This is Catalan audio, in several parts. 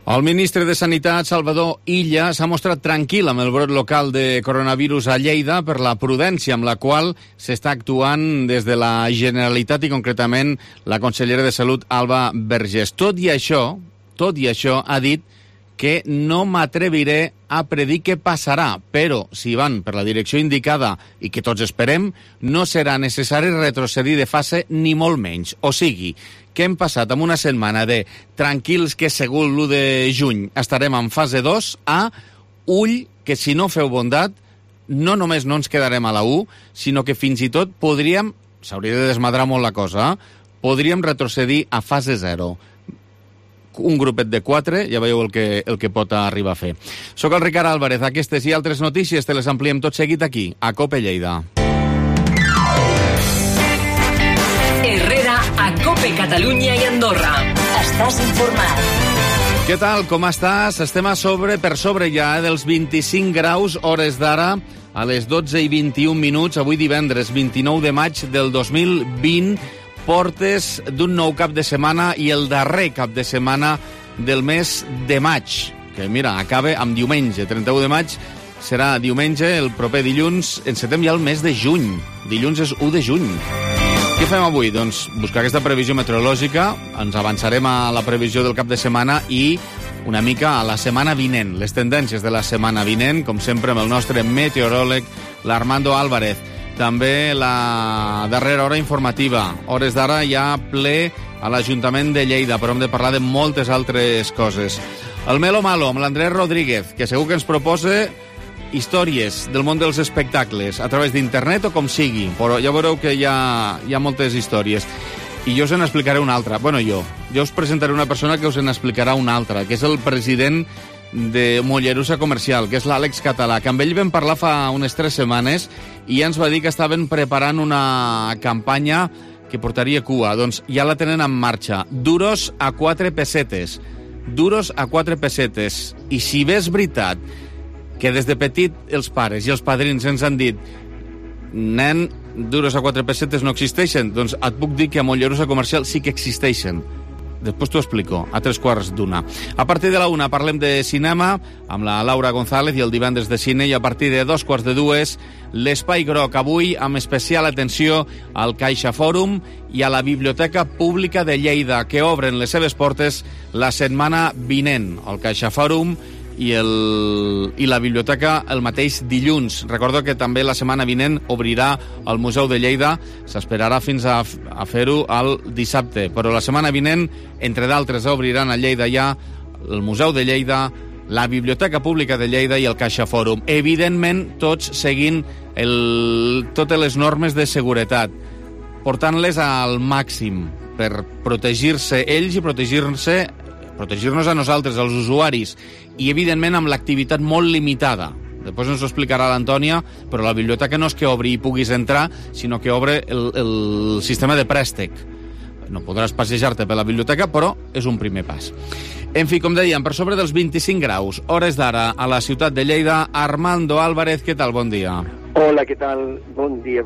El ministre de Sanitat, Salvador Illa, s'ha mostrat tranquil amb el brot local de coronavirus a Lleida per la prudència amb la qual s'està actuant des de la Generalitat i concretament la consellera de Salut, Alba Vergés. Tot i això, ha dit que no m'atreviré a predir què passarà, però si van per la direcció indicada i que tots esperem, no serà necessari retrocedir de fase ni molt menys. O sigui, que hem passat amb una setmana de tranquils que segur l'1 de juny estarem en fase 2 a ull que si no feu bondat no només no ens quedarem a la 1, sinó que fins i tot podríem, s'hauria de desmadrar molt la cosa, podríem retrocedir a fase 0. Un grupet de 4, ja veieu el que pot arribar a fer. Soc el Ricard Álvarez, aquestes i altres notícies te les ampliem tot seguit aquí, a COPE Lleida. Herrera, a COPE Catalunya i Andorra. Estàs informat. Què tal, com estàs? Estem per sobre ja dels 25 graus, hores d'ara, a les 12 i 21 minuts, avui divendres 29 de maig del 2020, portes d'un nou cap de setmana i el darrer cap de setmana del mes de maig, que mira, acaba amb diumenge, 31 de maig, serà diumenge, el proper dilluns, encetem ja el mes de juny, dilluns és 1 de juny. Què fem avui? Doncs buscar aquesta previsió meteorològica, ens avançarem a la previsió del cap de setmana i una mica a la setmana vinent, les tendències de la setmana vinent, com sempre amb el nostre meteoròleg, l'Armando Álvarez. També la darrera hora informativa. Hores d'ara ja ple a l'Ajuntament de Lleida, però hem de parlar de moltes altres coses. El Melo Malo, amb l'Andrés Rodríguez, que segur que ens proposa històries del món dels espectacles, a través d'internet o com sigui, però ja veureu que hi ha moltes històries. I jo us en explicaré una altra. Jo us presentaré una persona que us en explicarà una altra, que és el president de Mollerussa Comercial, que és l'Àlex Català, que amb ell vam parlar fa unes 3 setmanes i ja ens va dir que estaven preparant una campanya que portaria cua. Doncs ja la tenen en marxa. Duros a 4 pessetes. Duros a 4 pessetes. I si bé és veritat que des de petit els pares i els padrins ens han dit nen, duros a 4 pessetes no existeixen, doncs et puc dir que a Mollerussa Comercial sí que existeixen. Després t'ho explico, a 3:15. A partir de la 1 parlem de cinema amb la Laura González i el divendres de cine, i a partir de 2:45 l'Espai Groc, avui amb especial atenció al Caixa Fòrum i a la Biblioteca Pública de Lleida, que obren les seves portes la setmana vinent. El Caixa Fòrum i la biblioteca el mateix dilluns. Recordo que també la setmana vinent obrirà el Museu de Lleida, s'esperarà fins a fer-ho el dissabte, però la setmana vinent, entre d'altres, obriran a Lleida ja el Museu de Lleida, la Biblioteca Pública de Lleida i el Caixa Fòrum. Evidentment, tots seguint totes les normes de seguretat, portant-les al màxim per protegir-se ells i protegir-nos a nosaltres, als usuaris, i evidentment amb l'activitat molt limitada. Després ens ho explicarà l'Antònia, però la biblioteca no és que obri i puguis entrar, sinó que obre el sistema de préstec. No podràs passejar-te per la biblioteca, però és un primer pas. En fi, com dèiem, per sobre dels 25 graus, hores d'ara a la ciutat de Lleida, Armando Álvarez, què tal? Bon dia. Hola, què tal? Bon dia.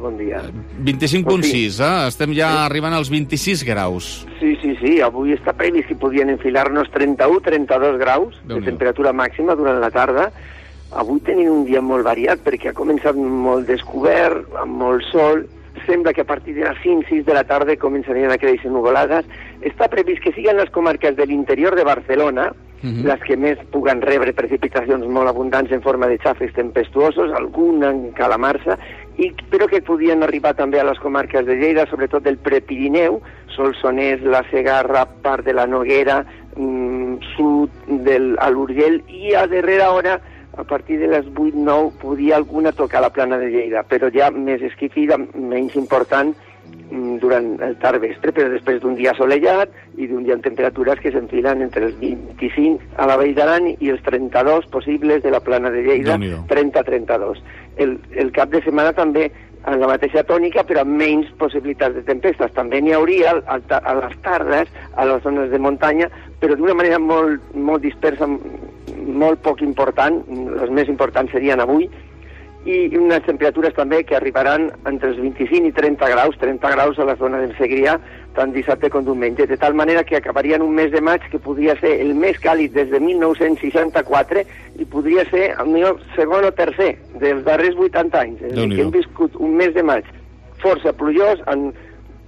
25,6, Estem ja arribant als 26 graus. Sí, avui està previst que podien enfilar-nos 31-32 graus de temperatura màxima durant la tarda. Avui tenim un dia molt variat perquè ha començat molt descobert, amb molt sol. Sembla que a partir de les 5-6 de la tarda començarien a créixer nuvolades. Està previst que siguin les comarques de l'interior de Barcelona les que més puguen rebre precipitacions molt abundants en forma de xàfecs tempestuosos, alguna en calamarsa, però que podien arribar també a les comarques de Lleida, sobretot del Prepirineu, Solsonès, la Segarra, part de la Noguera, sud a l'Urgell, i a darrera hora, a partir de les 8-9, podia alguna tocar la plana de Lleida, però ja més esquifida, menys important, durant el tard vespre, però després d'un dia assolellat i d'un dia amb temperatures que s'enfilen entre els 25 a la Vall d'Aran i els 32 possibles de la plana de Lleida, 30-32. El cap de setmana també en la mateixa tònica, però amb menys possibilitats de tempestes. També n'hi hauria a les tardes, a les zones de muntanya, però d'una manera molt dispersa, molt poc important. Les més importants serien avui, i unes temperatures també que arribaran entre els 25 i 30 graus a la zona del Segrià, tant dissabte com diumenge, de tal manera que acabarien un mes de maig que podria ser el més càlid des de 1964 i podria ser el millor segon o tercer dels darrers 80 anys. És a dir, que hem viscut un mes de maig força plujós, amb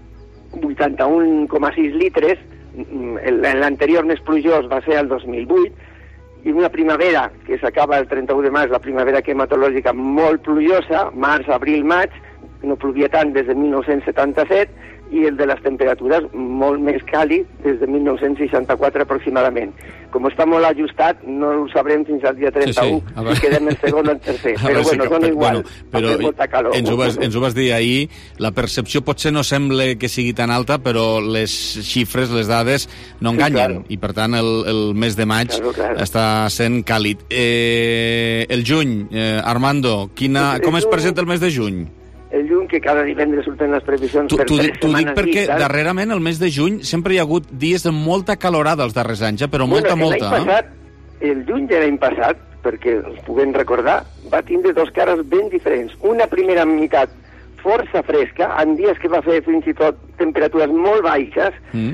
81,6 litres, l'anterior més plujós va ser el 2008, i una primavera que s'acaba el 31 de març, la primavera climatològica molt plujosa, març, abril, maig, no plovia tant des de 1977, i el de les temperatures molt més càlid des de 1964 aproximadament. Com està molt ajustat, no ho sabrem fins al dia 31, si quedem el segon o el tercer. Però bueno, són igual, però molta calor. Ens ho vas dir ahir, la percepció potser no sembla que sigui tan alta, però les xifres, les dades, no enganyen, i per tant el mes de maig està sent càlid. El juny, Armando, com es presenta el mes de juny? El juny, que cada divendres surten les previsions per 3 setmanes. T'ho dic perquè darrerament, el mes de juny, sempre hi ha hagut dies de molta calorada els darrers anys, però molta. L'any passat, el juny de l'any passat, perquè ens puguem recordar, va tindre dos cares ben diferents. Una primera meitat força fresca, en dies que va fer fins i tot temperatures molt baixes,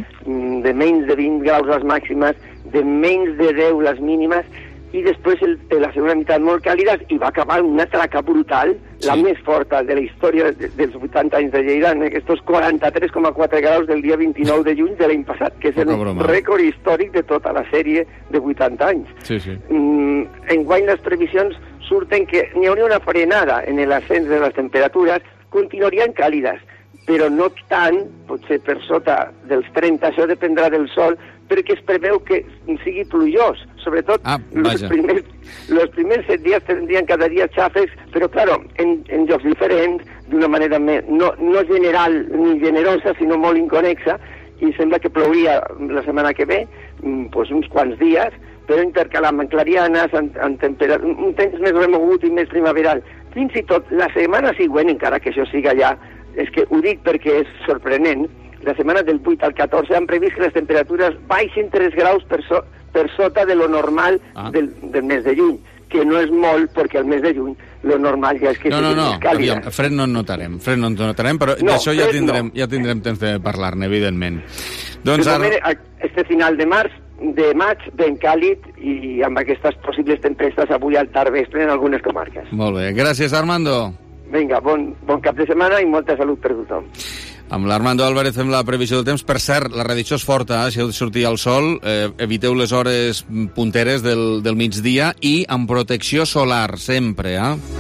de menys de 20 graus les màximes, de menys de 10 les mínimes, i després la segona meitat molt càlides, i va acabar una traca brutal, la més forta de la història dels 80 anys de Lleida, en aquests 43,4 graus del dia 29 de juny de l'any passat, que és el rècord històric de tota la sèrie de 80 anys. Enguany les previsions surten que n'hi hauria una frenada en l'ascens de les temperatures, continuarien càlides, però no tant, potser per sota dels 30, això dependrà del sol, perquè es preveu que sigui plujós. Sobretot, los primers 7 dies tindrien cada dia xàfecs, però, claro, en llocs diferents, d'una manera no general ni generosa, sinó molt inconexa, i sembla que plouria la setmana que ve, uns quants dies, però intercalant amb clarianes, un temps més remogut i més primaveral. Fins i tot la setmana següent, encara que això siga ja, és que ho dic perquè és sorprenent, la setmana del 8 al 14 han previst que les temperatures baixin 3 graus per sota de lo normal del mes de juny, que no és molt, perquè el mes de juny lo normal ja és que sigui més càlida. Fred no en notarem, però d'això ja tindrem temps de parlar-ne, evidentment. Doncs este final de maig, ben càlid, i amb aquestes possibles tempestes avui al tardvespre en algunes comarques. Molt bé, gràcies, Armando. Vinga, bon cap de setmana i molta salut per tothom. Amb l'Armando Álvarez fem la previsió del temps. Per cert, la reedició és forta, si heu de sortir al sol, eviteu les hores punteres del migdia i amb protecció solar, sempre,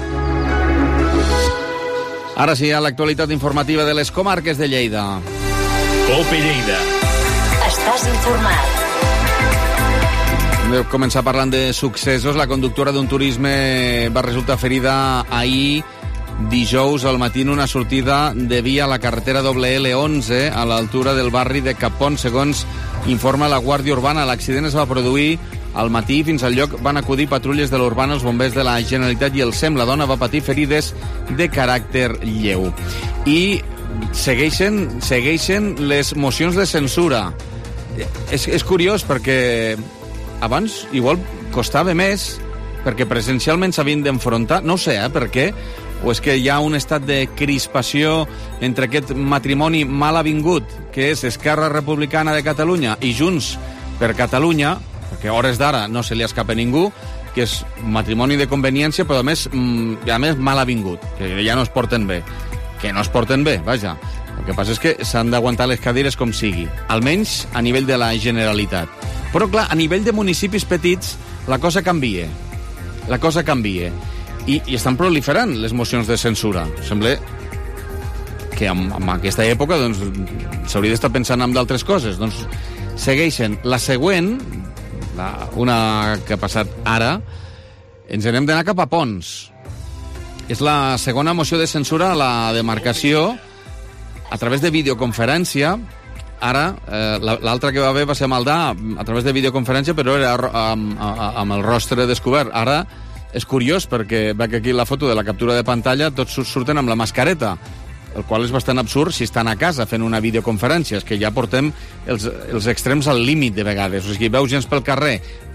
Ara sí, a l'actualitat informativa de les comarques de Lleida. Cope Lleida. Estàs informat. Hem de començar parlant de successos. La conductora d'un turisme va resultar ferida ahir, dijous al matí, en una sortida de via a la carretera L11 a l'altura del barri de Capon, segons informa la Guàrdia Urbana. L'accident es va produir al matí. Fins al lloc van acudir patrulles de l'Urbana, els bombers de la Generalitat i el SEM. La dona va patir ferides de caràcter lleu. I segueixen les mocions de censura. És curiós perquè abans igual costava més, perquè presencialment s'havien d'enfrontar, no ho sé, per què? O és que hi ha un estat de crispació entre aquest matrimoni mal avingut, que és Esquerra Republicana de Catalunya i Junts per Catalunya, perquè a hores d'ara no se li escapa a ningú, que és matrimoni de conveniència, però a més mal avingut, que ja no es porten bé. Que no es porten bé, vaja. El que passa és que s'han d'aguantar les cadires com sigui, almenys a nivell de la Generalitat. Però, clar, a nivell de municipis petits, la cosa canvia. I estan proliferant les mocions de censura. Sembla que en aquesta època s'hauria d'estar pensant en d'altres coses. Doncs segueixen. La següent, una que ha passat ara, ens n'hem d'anar cap a Pons. És la segona moció de censura a la demarcació a través de videoconferència. Ara, l'altra que va haver va ser a Maldà a través de videoconferència, però era amb el rostre descobert. Ara és curiós perquè veig aquí la foto de la captura de pantalla, tots surten amb la mascareta, el qual és bastant absurd si estan a casa fent una videoconferència. És que ja portem els extrems al límit de vegades. O sigui, veus gens pel carrer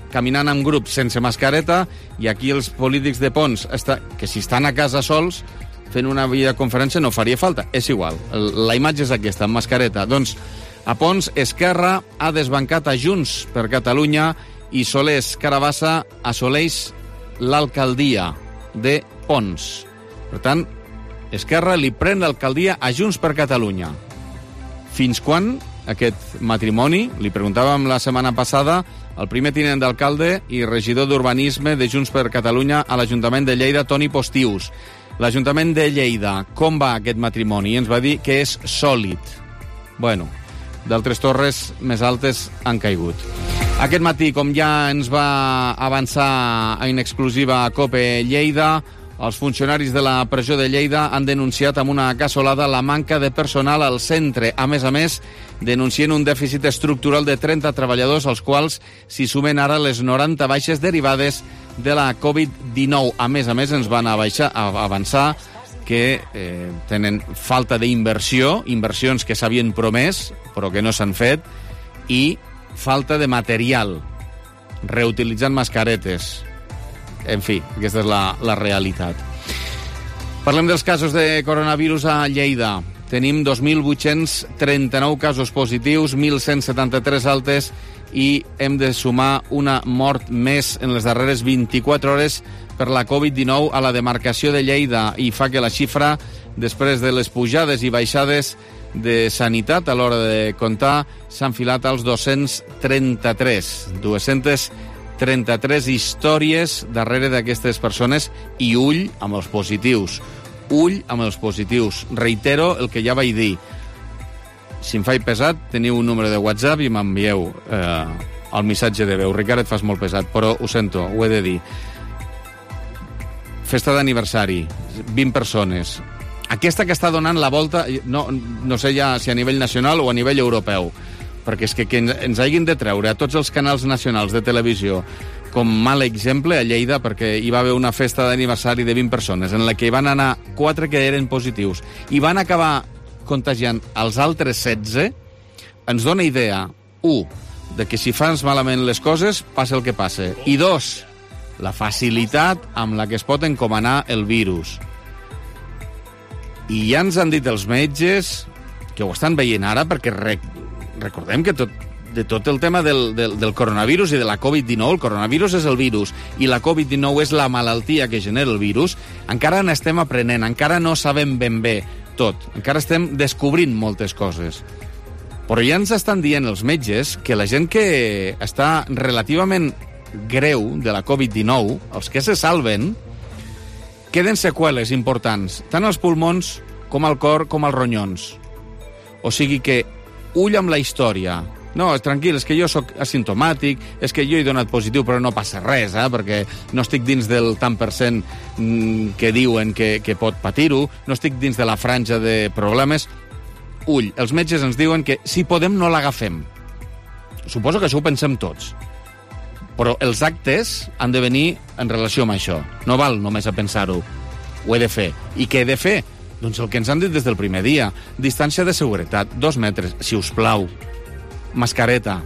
caminant en grup sense mascareta, i aquí els polítics de Pons, que si estan a casa sols, fent una videoconferència no faria falta. És igual, la imatge és aquesta, amb mascareta. Doncs a Pons, Esquerra ha desbancat a Junts per Catalunya i Solés Carabassa assoleix l'alcaldia de Pons. Per tant, Esquerra li pren l'alcaldia a Junts per Catalunya. Fins quan aquest matrimoni? Li preguntàvem la setmana passada al primer tinent d'alcalde i regidor d'Urbanisme de Junts per Catalunya a l'Ajuntament de Lleida, Toni Postius. L'Ajuntament de Lleida, com va aquest matrimoni? I ens va dir que és sòlid. Bueno, d'altres torres més altes han caigut. Aquest matí, com ja ens va avançar en exclusiva a COPE Lleida, els funcionaris de la presó de Lleida han denunciat amb una cassolada la manca de personal al centre. A més, denuncien un dèficit estructural de 30 treballadors, als quals s'hi sumen ara les 90 baixes derivades de la Covid-19. A més, ens van avançar que tenen falta d'inversió, inversions que s'havien promès, però que no s'han fet, i falta de material, reutilitzant mascaretes. En fi, aquesta és la realitat. Parlem dels casos de coronavirus a Lleida. Tenim 2.839 casos positius, 1.173 altes i hem de sumar una mort més en les darreres 24 hores per la Covid-19 a la demarcació de Lleida, i fa que la xifra, després de les pujades i baixades de sanitat a l'hora de comptar, s'ha enfilat als 233 històries darrere d'aquestes persones, i ull amb els positius. Ull amb els positius. Reitero el que ja vaig dir. Si em faig pesat, teniu un número de WhatsApp i m'envieu el missatge de veu. Ricard, et fas molt pesat, però ho sento, ho he de dir. Festa d'aniversari, 20 persones. Aquesta que està donant la volta, no sé ja si a nivell nacional o a nivell europeu, perquè és que ens hagin de treure a tots els canals nacionals de televisió com mal exemple a Lleida, perquè hi va haver una festa d'aniversari de 20 persones en la que hi van anar 4 que eren positius i van acabar contagiant els altres 16, ens dona idea, 1, de que si fas malament les coses, passa el que passa, i 2, la facilitat amb la que es pot encomanar el virus. I ja ens han dit els metges que ho estan veient ara, perquè recordem que tot el tema del coronavirus i de la Covid-19, el coronavirus és el virus i la Covid-19 és la malaltia que genera el virus, encara n'estem aprenent, encara no sabem ben bé tot, encara estem descobrint moltes coses. Però ja ens estan dient els metges que la gent que està relativament greu de la Covid-19, els que se salven, queden seqüeles importants, tant als pulmons com al cor com als ronyons. O sigui que ull amb la història. No, tranquil, és que jo sóc asimptomàtic, és que jo he donat positiu però no passa res, perquè no estic dins del tant per cent que diuen que pot patir-ho, no estic dins de la franja de problemes. Ull, els metges ens diuen que si podem no l'agafem. Suposo que això ho pensem tots. Però els actes han de venir en relació amb això. No val només a pensar-ho. Ho he de fer. I què he de fer? Doncs el que ens han dit des del primer dia. Distància de seguretat, 2 metres, si us plau. Mascareta.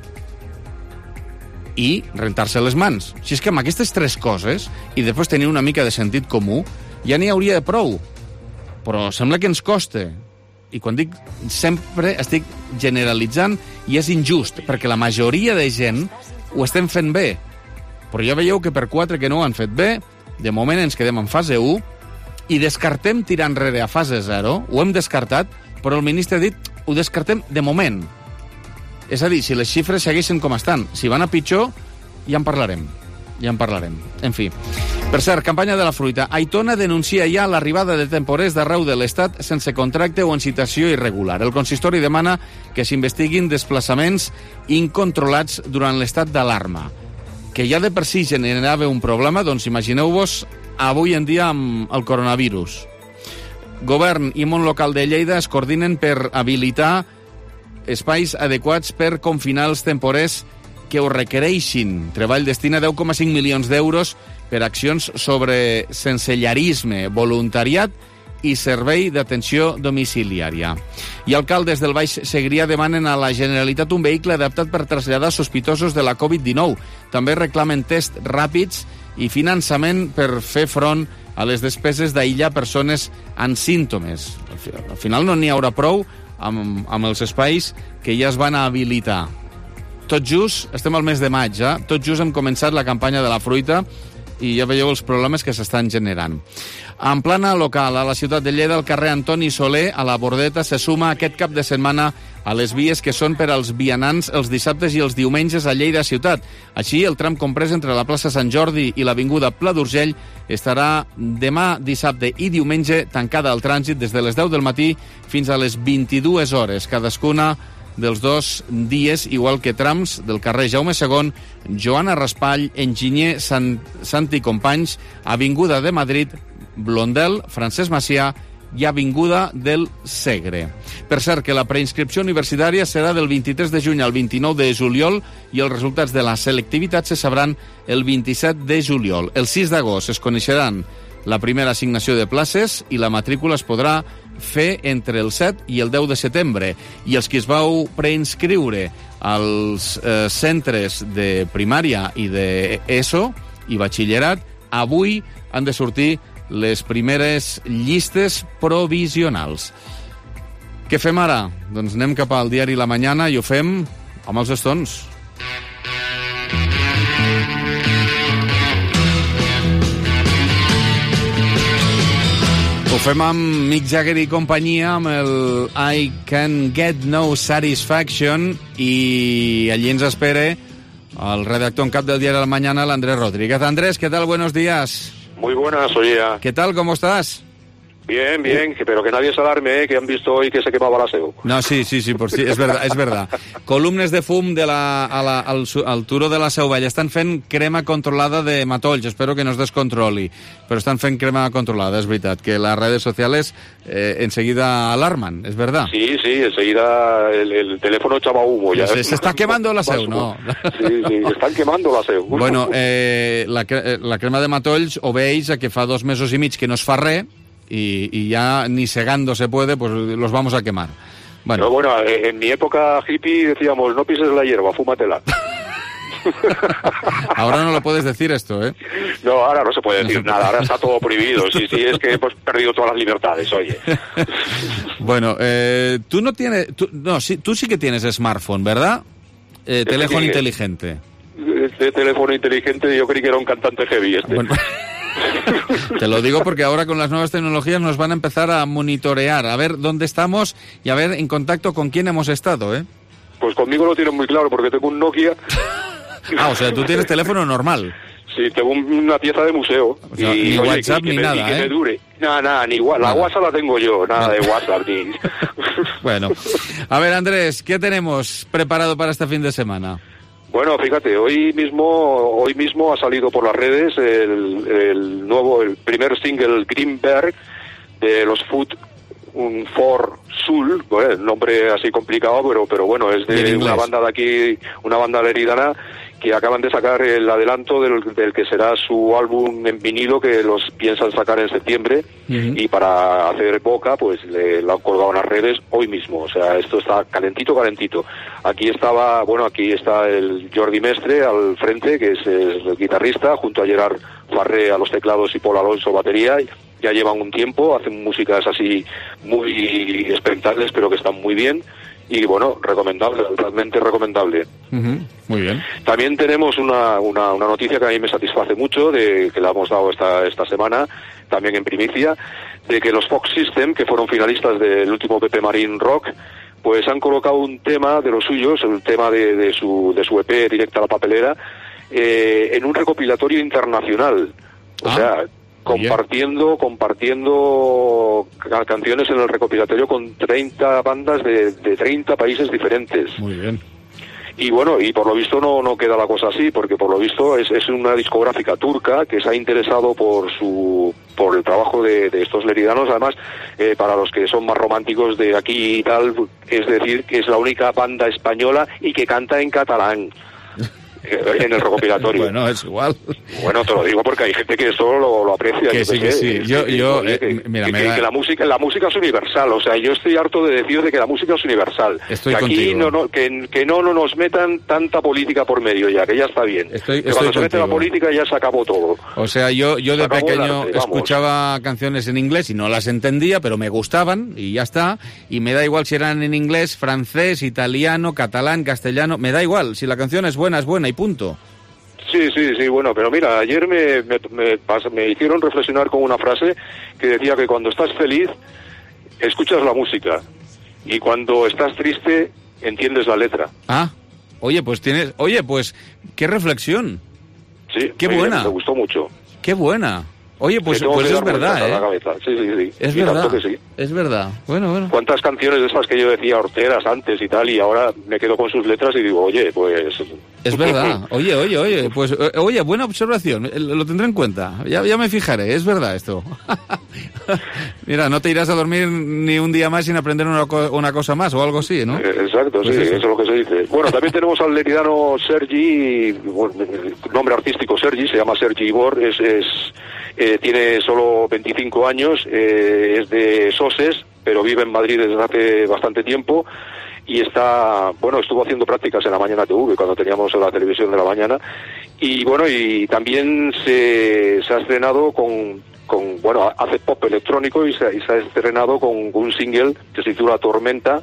I rentar-se les mans. Si és que amb aquestes 3 coses, i després tenir una mica de sentit comú, ja n'hi hauria de prou. Però sembla que ens costa. I quan dic sempre estic generalitzant i és injust, perquè la majoria de gent ho estem fent bé. Però ja veieu que per 4 que no ho han fet bé, de moment ens quedem en fase 1 i descartem tirar enrere a fase 0. Ho hem descartat, però el ministre ha dit ho descartem de moment. És a dir, si les xifres segueixen com estan, si van a pitjor, ja en parlarem. En fi. Per cert, campanya de la fruita. Aitona denuncia ja l'arribada de temporers d'arreu de l'Estat sense contracte o en situació irregular. El consistori demana que s'investiguin desplaçaments incontrolats durant l'estat d'alarma. Que ja de per si generava un problema, doncs imagineu-vos avui en dia amb el coronavirus. Govern i món local de Lleida es coordinen per habilitar espais adequats per confinar els temporers que ho requereixin. Treball destina 10,5 milions d'euros per accions sobre sensellarisme, voluntariat i servei d'atenció domiciliària. I alcaldes del Baix Segrià demanen a la Generalitat un vehicle adaptat per traslladar sospitosos de la Covid-19. També reclamen tests ràpids i finançament per fer front a les despeses d'aïllar persones amb símptomes. Al final no n'hi haurà prou amb els espais que ja es van habilitar. Tot just, estem al mes de maig, tot just hem començat la campanya de la fruita i ja veieu els problemes que s'estan generant. En plana local, a la ciutat de Lleida, el carrer Antoni Soler, a la Bordeta, se suma aquest cap de setmana a les vies que són per als vianants els dissabtes i els diumenges a Lleida ciutat. Així, el tram comprès entre la plaça Sant Jordi i l'avinguda Pla d'Urgell estarà demà, dissabte i diumenge tancada al trànsit des de les 10 del matí fins a les 22 hores, cadascuna dels 2 dies, igual que trams del carrer Jaume II, Joana Raspall, Enginyer Santi Companys, Avinguda de Madrid, Blondel, Francesc Macià i Avinguda del Segre. Per cert, que la preinscripció universitària serà del 23 de juny al 29 de juliol i els resultats de la selectivitat se sabran el 27 de juliol. El 6 d'agost es coneixeran la primera assignació de places i la matrícula es podrà fer entre el 7 i el 10 de setembre. I els que es vau preinscriure als centres de primària i d'ESO i batxillerat, avui han de sortir les primeres llistes provisionals. Què fem ara? Doncs anem cap al diari La Mañana i ho fem amb els Stones. Ho fem amb Mick Jagger i companyia, amb el I Can Get No Satisfaction, i allí ens espera el redactor en cap del diari La Mañana, l'Andrés Rodríguez. Andrés, ¿qué tal? Buenos días. Muy buenas, oye. ¿Qué tal? ¿Cómo estás? Bien, bien, pero que nadie se alarme, que han visto hoy que se quemaba la SEO. No, sí, por sí, és verdad. Columnes de fum al turó de la Seu Vella. Estan fent crema controlada de matolls, espero que no es descontroli, però estan fent crema controlada, és veritat, que las redes sociales enseguida alarman, es verdad. Sí, enseguida el teléfono echaba humo. Ya. Se está quemando la Seu, no? Sí, están quemando la Seu. Bueno, la crema de matolls obeix a que fa 2 mesos i mig que no es fa res, y ya ni segando se puede, pues los vamos a quemar. Bueno, en mi época hippie decíamos, no pises la hierba, fúmatela. Ahora no lo puedes decir esto, ¿eh? No, ahora no se puede decir nada, ahora está todo prohibido. Sí, es que hemos perdido todas las libertades, oye. Bueno, tú no tienes... Tú sí que tienes smartphone, ¿verdad? Teléfono inteligente. Teléfono inteligente, yo creí que era un cantante heavy este. Bueno, te lo digo porque ahora con las nuevas tecnologías nos van a empezar a monitorear, a ver dónde estamos y a ver en contacto con quién hemos estado, ¿eh? Pues conmigo lo tienen muy claro porque tengo un Nokia. O sea, tú tienes teléfono normal. Sí, tengo una pieza de museo. O sea, ni WhatsApp ni nada, que me dure. Nada, ni la WhatsApp la tengo yo, nada de WhatsApp ni... Bueno, a ver, Andrés, ¿qué tenemos preparado para este fin de semana? Bueno, fíjate, hoy mismo ha salido por las redes el primer single Greenberg de los Food for Soul, bueno, el nombre así complicado, pero bueno, es de una banda de aquí, una banda leridana, que acaban de sacar el adelanto del que será su álbum en vinilo, que los piensan sacar en septiembre, y para hacer boca, pues lo han colgado en las redes hoy mismo. O sea, esto está calentito. Aquí está el Jordi Mestre al frente, que es el guitarrista, junto a Gerard Farré a los teclados y Paul Alonso batería. Ya llevan un tiempo, hacen músicas así muy experimentales, pero que están muy bien. Y bueno, recomendable, realmente recomendable. Muy bien. También tenemos una noticia que a mí me satisface mucho, que la hemos dado esta semana, también en primicia, de que los Fox System, que fueron finalistas del último Pepe Marín Rock, pues han colocado un tema de los suyos, el tema de su EP Directa a la Papelera, en un recopilatorio internacional. O sea, compartiendo canciones en el recopilatorio con 30 bandas de 30 países diferentes. Muy bien. Y bueno, y por lo visto no queda la cosa así, porque por lo visto es una discográfica turca que se ha interesado por el trabajo de estos leridanos. Además, para los que son más románticos de aquí y tal, es decir, que es la única banda española y que canta en catalán. en el recopilatorio. Bueno, es igual. Bueno, te lo digo porque hay gente que eso lo aprecia. Que sí, que sí. Mira, que la música es universal. O sea, yo estoy harto de decir de que la música es universal. Estoy que aquí que no nos metan tanta política por medio ya, que ya está bien. Cuando se mete la política ya se acabó todo. O sea, yo de pequeño escuchaba canciones en inglés y no las entendía, pero me gustaban y ya está. Y me da igual si eran en inglés, francés, italiano, catalán, castellano, me da igual. Si la canción es buena y punto. Sí, bueno, pero mira, ayer me hicieron reflexionar con una frase que decía que cuando estás feliz, escuchas la música, y cuando estás triste, entiendes la letra. Oye, pues qué reflexión. Sí, qué buena. Me gustó mucho. Qué buena. Oye, pues es verdad, ¿eh? Sí. Es verdad, que sí. Es verdad. Bueno. ¿Cuántas canciones de estas que yo decía horteras antes y tal, y ahora me quedo con sus letras y digo, oye, pues... Es verdad. Oye, pues, buena observación. Lo tendré en cuenta. Ya me fijaré, es verdad esto. Mira, no te irás a dormir ni un día más sin aprender una cosa más o algo así, ¿no? Exacto, pues sí, eso es lo que se dice. Bueno, también tenemos al leridano Sergi, nombre artístico Sergi, se llama Sergi Ibor, tiene solo 25 años, es de Soses, pero vive en Madrid desde hace bastante tiempo y estuvo haciendo prácticas en La Mañana TV cuando teníamos la televisión de la mañana, y bueno, y también se ha estrenado hace pop electrónico y se ha estrenado con un single que se titula Tormenta,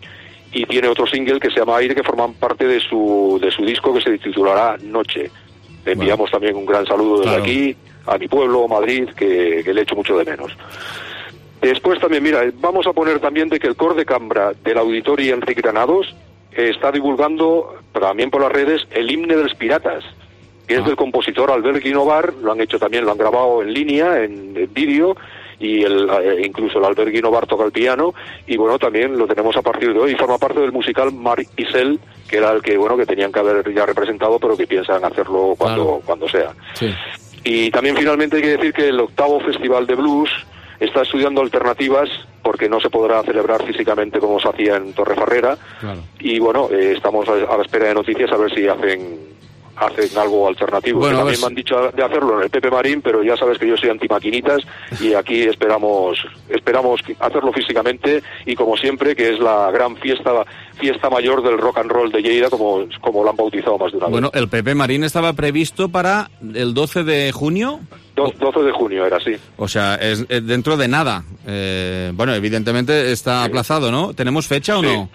y tiene otro single que se llama Aire, que forman parte de su disco que se titulará Noche. Le enviamos también un gran saludo desde aquí a mi pueblo, Madrid, que le echo mucho de menos. Después también, mira, vamos a poner también de que el Cor de Cambra del Auditori Enric Granados está divulgando también por las redes el himne de los piratas, que es del compositor Albert Guinovar. Lo han grabado en línea, en vídeo, y incluso el Albert Guinovar toca el piano, y bueno, también lo tenemos a partir de hoy, y forma parte del musical Mar y Cel, que era el que tenían que haber ya representado, pero que piensan hacerlo cuando sea. Sí. Y también finalmente hay que decir que el 8º Festival de Blues está estudiando alternativas porque no se podrá celebrar físicamente como se hacía en Torrefarrera. Claro. Y bueno, estamos a la espera de noticias a ver si hacen algo alternativo. Bueno, también me han dicho de hacerlo en el Pepe Marín, pero ya sabes que yo soy antimaquinitas y aquí esperamos hacerlo físicamente, y como siempre, que es la gran fiesta mayor del rock and roll de Lleida, como lo han bautizado más de una vez. Bueno, el Pepe Marín estaba previsto para el 12 de junio. 12 de junio era, sí. O sea, es dentro de nada. Evidentemente está aplazado, ¿no? ¿Tenemos fecha o no?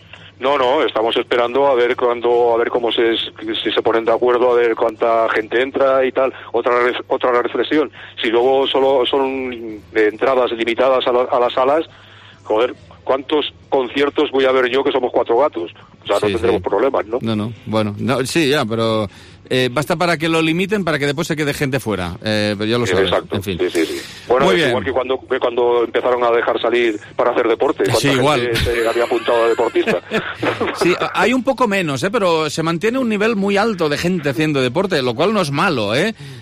No, estamos esperando a ver cómo si se ponen de acuerdo, a ver cuánta gente entra y tal. Otra reflexión. Si luego solo son entradas limitadas a las salas, joder, ¿cuántos conciertos voy a ver yo que somos 4 gatos? O sea, no tendremos problemas, ¿no? No, bueno, sí, ya, pero basta para que lo limiten, para que después se quede gente fuera. Pero ya lo sabes. Exacto, en fin. Sí. Bueno, muy bien. Igual que cuando empezaron a dejar salir para hacer deporte. Sí, igual. Se había apuntado a deportista. Sí, hay un poco menos, pero se mantiene un nivel muy alto de gente haciendo deporte, lo cual no es malo,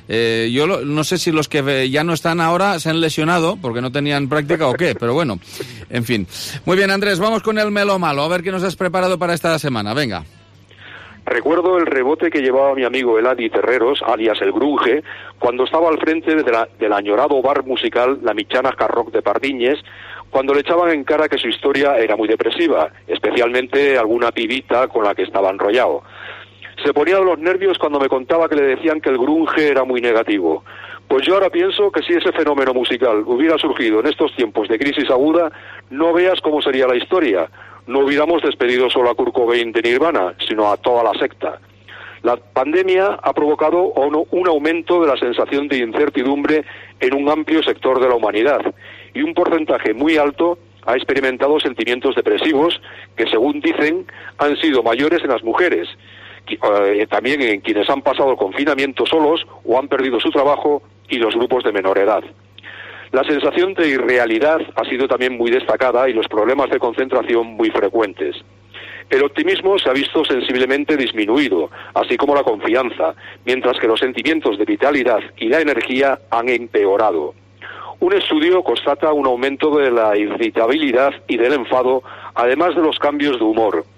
Yo no sé si los que ya no están ahora se han lesionado porque no tenían práctica o qué, pero bueno, en fin. Muy bien, Andrés, vamos con el Melo Malo, a ver qué nos has preparado para esta semana, venga. Recuerdo el rebote que llevaba mi amigo Eladi Terreros, alias el Grunge, cuando estaba al frente del añorado bar musical La Michana Carroc de Pardiñes, cuando le echaban en cara que su historia era muy depresiva, especialmente alguna pibita con la que estaba enrollado. Se ponía de los nervios cuando me contaba que le decían que el grunge era muy negativo. Pues yo ahora pienso que si ese fenómeno musical hubiera surgido en estos tiempos de crisis aguda, no veas cómo sería la historia. No hubiéramos despedido solo a Kurt Cobain de Nirvana, sino a toda la secta. La pandemia ha provocado un aumento de la sensación de incertidumbre en un amplio sector de la humanidad, y un porcentaje muy alto ha experimentado sentimientos depresivos que, según dicen, han sido mayores en las mujeres, también en quienes han pasado el confinamiento solos o han perdido su trabajo, y los grupos de menor edad. La sensación de irrealidad ha sido también muy destacada y los problemas de concentración muy frecuentes. El optimismo se ha visto sensiblemente disminuido, así como la confianza, mientras que los sentimientos de vitalidad y la energía han empeorado. Un estudio constata un aumento de la irritabilidad y del enfado, además de los cambios de humor.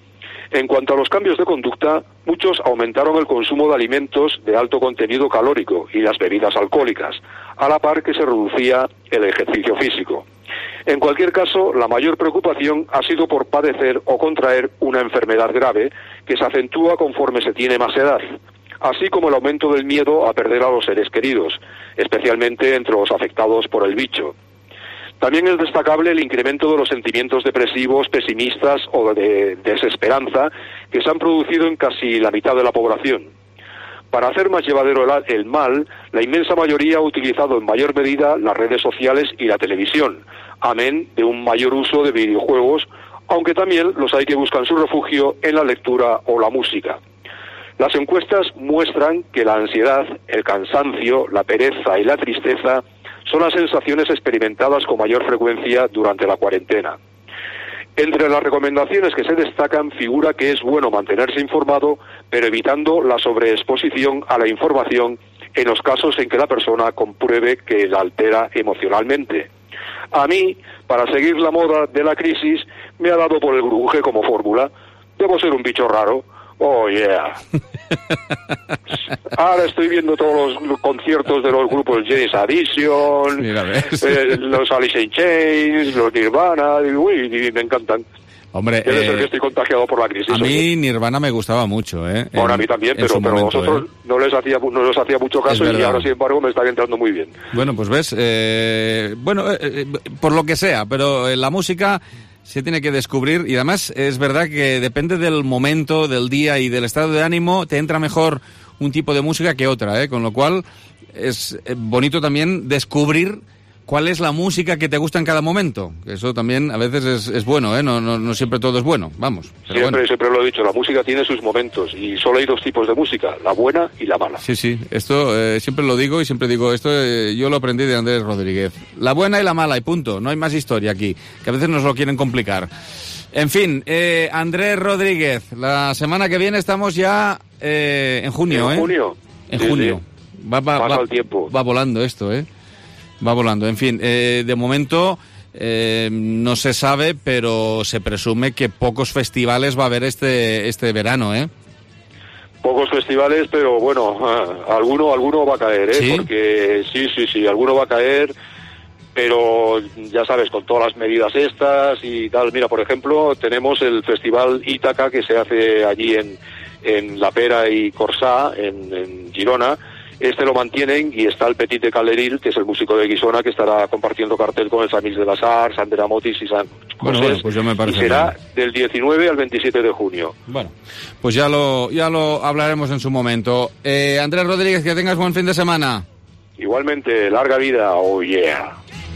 En cuanto a los cambios de conducta, muchos aumentaron el consumo de alimentos de alto contenido calórico y las bebidas alcohólicas, a la par que se reducía el ejercicio físico. En cualquier caso, la mayor preocupación ha sido por padecer o contraer una enfermedad grave que se acentúa conforme se tiene más edad, así como el aumento del miedo a perder a los seres queridos, especialmente entre los afectados por el bicho. También es destacable el incremento de los sentimientos depresivos, pesimistas o de desesperanza que se han producido en casi la mitad de la población. Para hacer más llevadero el mal, la inmensa mayoría ha utilizado en mayor medida las redes sociales y la televisión, amén de un mayor uso de videojuegos, aunque también los hay que buscan su refugio en la lectura o la música. Las encuestas muestran que la ansiedad, el cansancio, la pereza y la tristeza son las sensaciones experimentadas con mayor frecuencia durante la cuarentena. Entre las recomendaciones que se destacan figura que es bueno mantenerse informado, pero evitando la sobreexposición a la información en los casos en que la persona compruebe que la altera emocionalmente. A mí, para seguir la moda de la crisis, me ha dado por el grunge como fórmula. Debo ser un bicho raro. Oh, yeah. Ahora estoy viendo todos los conciertos de los grupos Janis Addiction, los Alice in Chains, los Nirvana, y me encantan. Hombre, debe ser que estoy contagiado por la crisis. A mí Nirvana me gustaba mucho, ¿eh? Bueno, a mí también, pero a vosotros no les hacía mucho caso y ahora, sin embargo, me está entrando muy bien. Bueno, pues ves, por lo que sea, pero la música se tiene que descubrir y además es verdad que depende del momento, del día y del estado de ánimo, te entra mejor un tipo de música que otra, con lo cual es bonito también descubrir cuál es la música que te gusta en cada momento. Eso también a veces es bueno, no siempre todo es bueno, vamos. Siempre lo he dicho, la música tiene sus momentos y solo hay dos tipos de música, la buena y la mala. Sí, esto siempre lo digo y siempre digo esto, yo lo aprendí de Andrés Rodríguez. La buena y la mala y punto, no hay más historia aquí, que a veces nos lo quieren complicar. En fin, Andrés Rodríguez, la semana que viene estamos ya en junio, En junio. En junio. Sí. Pasa el tiempo. Va volando esto, Va volando. En fin, de momento no se sabe, pero se presume que pocos festivales va a haber este verano, Pocos festivales, pero bueno, alguno va a caer, ¿Sí? Porque sí, alguno va a caer, pero ya sabes, con todas las medidas estas y tal. Mira, por ejemplo, tenemos el Festival Ítaca que se hace allí en La Pera y Corsà, en Girona. Este lo mantienen y está el Petit de Caleril, que es el músico de Guisona, que estará compartiendo cartel con el Samils de las Arts, Sandra Motis y San José. Bueno, pues yo me parece y será del 19 al 27 de junio. Bueno, pues ya lo hablaremos en su momento. Andrés Rodríguez, que tengas buen fin de semana. Igualmente, larga vida, oh yeah.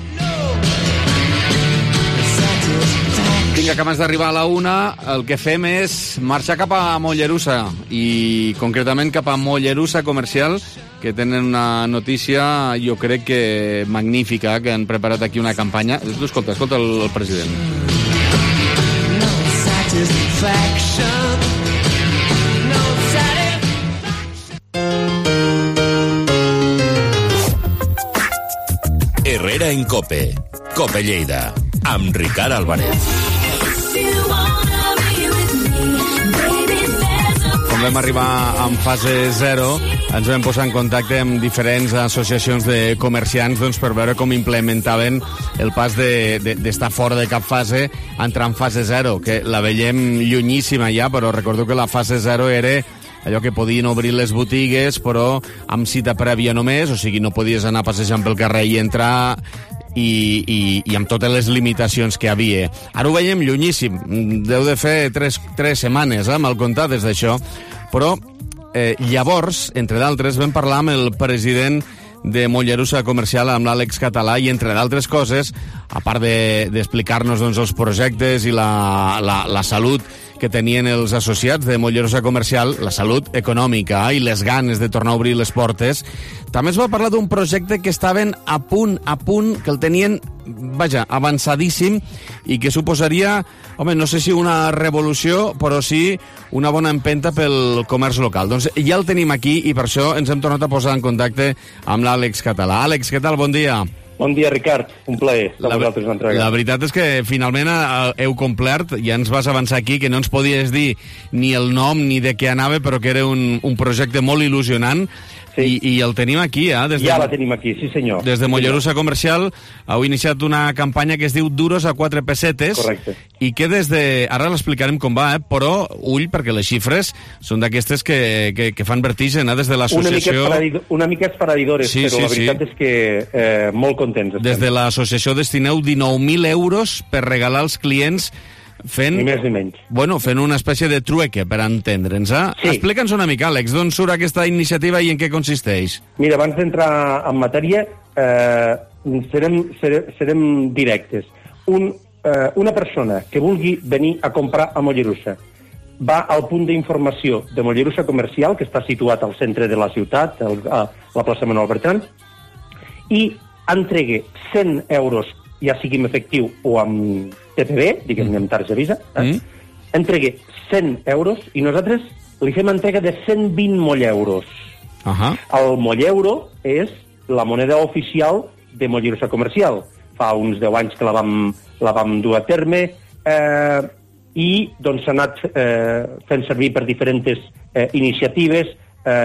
Vinga, que abans d'arribar a la 1, el que fem és marxar cap a Mollerussa i concretament cap a Mollerussa Comercial, que tenen una notícia, jo crec que magnífica, que han preparat aquí una campanya. Tu escolta el president. No satisfaction, no satisfaction. Herrera en COPE. COPE Lleida. Amb Ricard Álvarez. Com vam arribar en fase 0, ens vam posar en contacte amb diferents associacions de comerciants per veure com implementaven el pas d'estar fora de cap fase, entrar en fase 0, que la veiem llunyíssima ja, però recordo que la fase 0 era allò que podien obrir les botigues, però amb cita prèvia només, o sigui, no podies anar passejant pel carrer i entrar i amb totes les limitacions que hi havia. Ara ho veiem llunyíssim, deu de fer 3 setmanes, mal comptades d'això, però llavors, entre d'altres, vam parlar amb el president de Mollerussa Comercial, amb l'Àlex Català, i entre d'altres coses, a part d'explicar-nos els projectes i la salut que tenien els associats de Mollerussa Comercial, la salut econòmica i les ganes de tornar a obrir les portes, també es va parlar d'un projecte que estaven a punt, que el tenien, avançadíssim, i que suposaria, no sé si una revolució, però sí una bona empenta pel comerç local. Doncs ja el tenim aquí i per això ens hem tornat a posar en contacte amb l'Àlex Català. Àlex, què tal? Bon dia. Bon dia, Ricard. Un plaer de vosaltres una entrega. La veritat és que finalment heu complert, ja ens vas avançar aquí, que no ens podies dir ni el nom ni de què anava, però que era un projecte molt il·lusionant. Sí. I el tenim aquí, Ja la tenim aquí, sí senyor. Des de Mollerussa Comercial heu iniciat una campanya que es diu Duros a 4 pessetes. Correcte. I que des de... Ara l'explicarem com va, però ull, perquè les xifres són d'aquestes que fan vertigen, des de l'associació... Una mica esfereïdores, sí, però la veritat és que molt contents estem. Des de l'associació destineu 19.000 euros per regalar als clients fent... Ni més ni menys. Bueno, fent una espècie de trueque, per entendre'ns, Sí. Explica'ns una mica, Àlex, d'on surt aquesta iniciativa i en què consisteix? Mira, abans d'entrar en matèria, serem directes. Una persona que vulgui venir a comprar a Mollerussa va al punt d'informació de Mollerussa Comercial, que està situat al centre de la ciutat, a la plaça Manuel Bertran, i entregue 100 euros, ja sigui en efectiu o amb TPV, diguem-ne amb targeta Visa, entregue 100 euros i nosaltres li fem entrega de 120 molleuros. El molleuro és la moneda oficial de Mollerussa Comercial. Fa uns 10 anys que la vam dur a terme i doncs s'ha anat fent servir per diferents iniciatives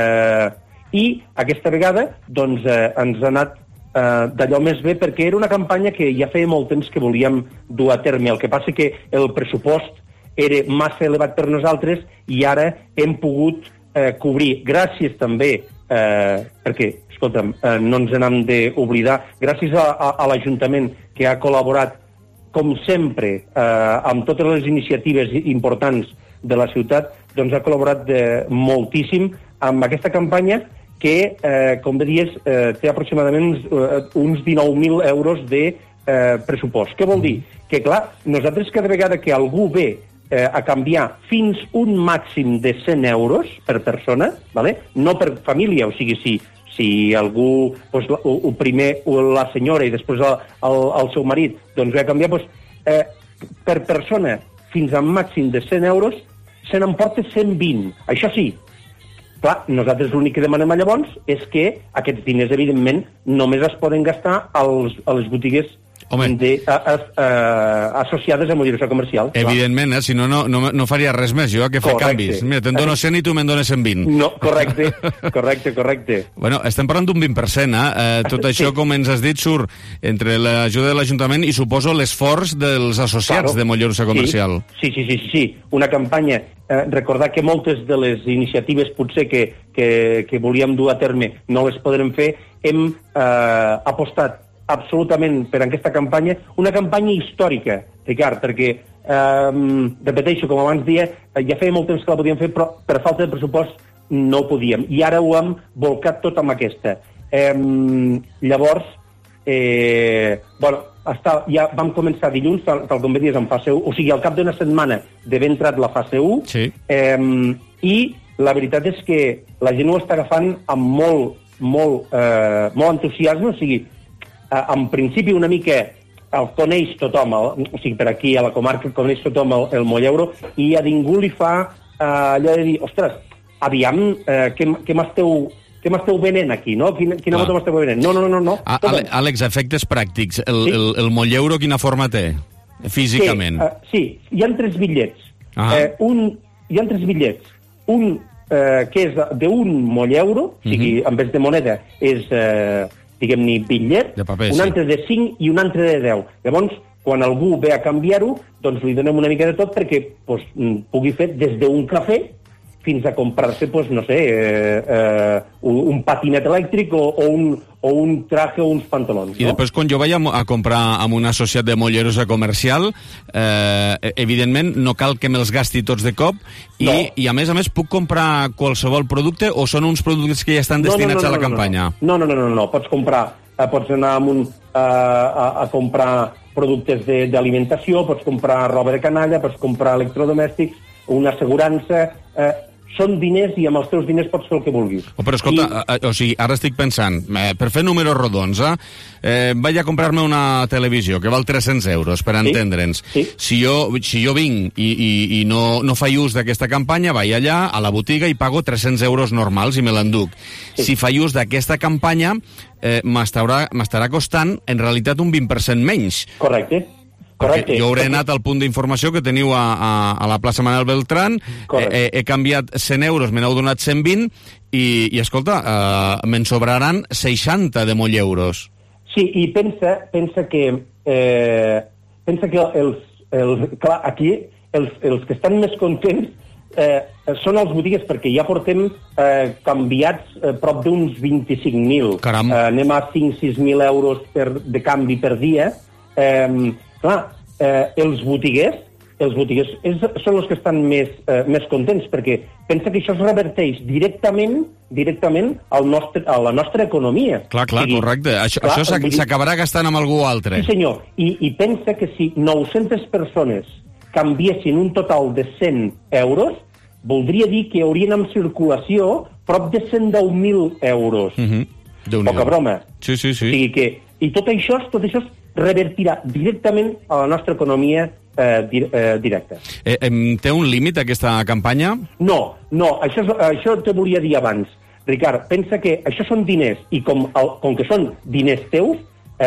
i aquesta vegada doncs ens ha anat d'allò més bé, perquè era una campanya que ja feia molt temps que volíem dur a terme. El que passa que el pressupost era massa elevat per nosaltres i ara hem pogut cobrir, gràcies també, perquè, escolta'm, no ens n'hem d'oblidar, gràcies a l'Ajuntament que ha col·laborat, com sempre, amb totes les iniciatives importants de la ciutat, doncs ha col·laborat moltíssim amb aquesta campanya que, com bé dies, té aproximadament uns 19.000 euros de pressupost. Què vol dir? Que, clar, nosaltres cada vegada que algú ve a canviar fins un màxim de 100 euros per persona, no per família, o sigui, si algú, el primer la senyora i després el seu marit, doncs ve a canviar, per persona fins a un màxim de 100 euros se n'emporta 120. Això sí, clar, nosaltres l'únic que demanem llavors és que aquests diners, evidentment, només es poden gastar a les botigues associades a Mollerussa Comercial. Evidentment, si no, no faria res més, jo, que fer canvis. Mira, te'n dono 100 i tu me'n dones 120. No, correcte. Bueno, estem parlant d'un 20%, Tot això, com ens has dit, surt entre l'ajuda de l'Ajuntament i suposo l'esforç dels associats de Mollerussa Comercial. Sí. Una campanya, recordar que moltes de les iniciatives potser que volíem dur a terme no les podrem fer, hem apostat absolutament per aquesta campanya, una campanya històrica, Ricard, perquè, repeteixo, com abans dia, ja feia molt temps que la podíem fer, però per falta de pressupost no podíem, i ara ho hem volcat tot amb aquesta. Llavors, ja vam començar dilluns, tal com bé dius, en fase 1, o sigui, al cap d'una setmana d'haver entrat la fase 1, i la veritat és que la gent ho està agafant amb molt entusiasme, o sigui, en principi una mica el coneix tothom, o sigui, per aquí a la comarca coneix tothom el molleuro, i a ningú li fa allò de dir, ostres, aviam, què m'esteu venent aquí, no? Quina moto m'esteu venent? No. Àlex, efectes pràctics, el molleuro quina forma té, físicament? Sí, hi ha 3 bitllets. Hi ha 3 bitllets. Un que és d'un molleuro, o sigui, en vez de moneda, és... diguem-ne, bitllet, un altre de 5 i un altre de 10. Llavors, quan algú ve a canviar-ho, doncs li donem una mica de tot perquè pugui fer des d'un cafè fins a comprar-se, no sé, un patinet elèctric o un traje o uns pantalons. I després, quan jo vaig a comprar amb un associat de Mollerussa Comercial, evidentment no cal que me'ls gasti tots de cop, i a més puc comprar qualsevol producte o són uns productes que ja estan destinats a la campanya? No, pots anar a comprar productes d'alimentació, pots comprar roba de canalla, pots comprar electrodomèstics, una assegurança... són diners i amb els teus diners pots fer el que vulguis. Però escolta, o sigui, ara estic pensant, per fer números rodons, vaig a comprar-me una televisió que val 300 euros, per entendre'ns. Sí. Si jo vinc i no faig ús d'aquesta campanya, vaig allà a la botiga i pago 300 euros normals i me l'enduc. Sí. Si faig ús d'aquesta campanya, m'estarà costant, en realitat, un 20% menys. Correcte. Perquè jo hauré anat al punt d'informació que teniu a la plaça Manuel Beltrán, he canviat 100 euros, me n'heu donat 120, i escolta, me'n sobraran 60 de moll euros. Sí, i pensa que clar, aquí els que estan més contents són els botigues, perquè ja portem canviats prop d'uns 25.000. Caram. Anem a 5-6.000 euros de canvi per dia. Clar, els botiguers són els que estan més contents, perquè pensa que això es reverteix directament a la nostra economia. Clar, correcte. Això s'acabarà gastant amb algú altre. Sí, senyor. I pensa que si 900 persones canviessin un total de 100 euros, voldria dir que haurien en circulació prop de 110.000 euros. Poca broma. Sí. O sigui que... I tot això revertirà directament a la nostra economia directa. Té un límit, aquesta campanya? No, això te volia dir abans. Ricard, pensa que això són diners, i com que són diners teus,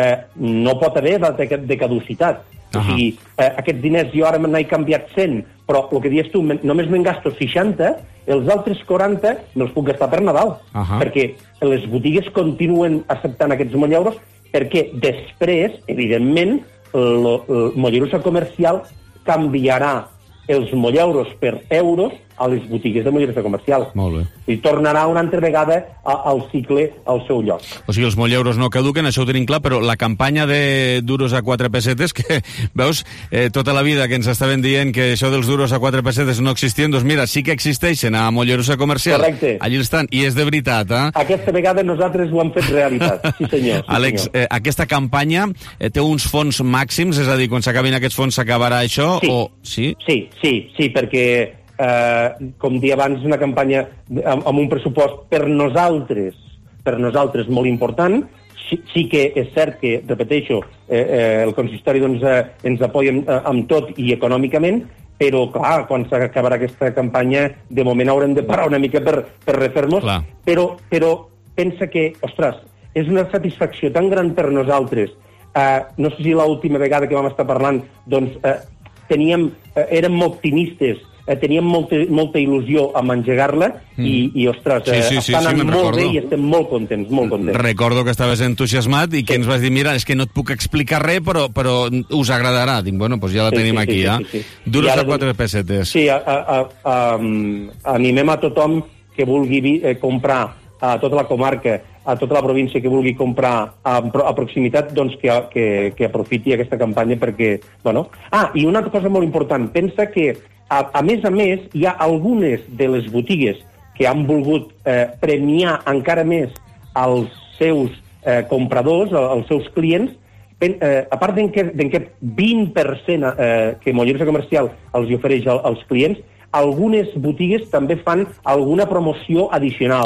no pot haver de caducitat. O sigui, aquests diners jo ara me n'he canviat 100, però el que dius tu, només me'n gasto 60, els altres 40 me'ls puc gastar per Nadal, perquè les botigues continuen acceptant aquests moll euros, perquè després, evidentment, el Mollerussa Comercial canviarà els moll euros per euros a les botigues de Mollerussa Comercial. Molt bé. I tornarà una altra vegada al cicle al seu lloc. O sigui, els moll euros no caduquen, això ho tenim clar, però la campanya de duros a 4 pessetes, que, veus, tota la vida que ens estaven dient que això dels duros a 4 pessetes no existien, doncs mira, sí que existeixen a Mollerussa Comercial. Correcte. Allí estan, i és de veritat, Aquesta vegada nosaltres ho hem fet realitat, sí senyor. Àlex, aquesta campanya té uns fons màxims, és a dir, quan s'acabin aquests fons s'acabarà això? Sí, perquè com dia abans, és una campanya amb un pressupost per nosaltres molt important. Sí que és cert que, repeteixo, el consistori ens apoya amb tot i econòmicament, però, clar, quan s'acabarà aquesta campanya, de moment haurem de parar una mica per refer-nos, però pensa que, ostres, és una satisfacció tan gran per nosaltres. No sé si l'última vegada que vam estar parlant, doncs, érem optimistes, teníem molta il·lusió amb engegar-la i ostres, està anant molt bé i estem molt contents, molt contents. Recordo que estaves entusiasmat i que ens vas dir, mira, és que no et puc explicar res, però us agradarà. Dic, bueno, doncs ja la tenim aquí, Duros a 4 pessetes. Sí, animem a tothom que vulgui comprar a tota la comarca, a tota la província que vulgui comprar a proximitat, doncs que aprofiti aquesta campanya perquè, bueno... I una cosa molt important, pensa que a més, hi ha algunes de les botigues que han volgut premiar encara més als seus compradors, als seus clients, a part d'aquest 20% que Mollerussa Comercial els ofereix als clients, algunes botigues també fan alguna promoció addicional.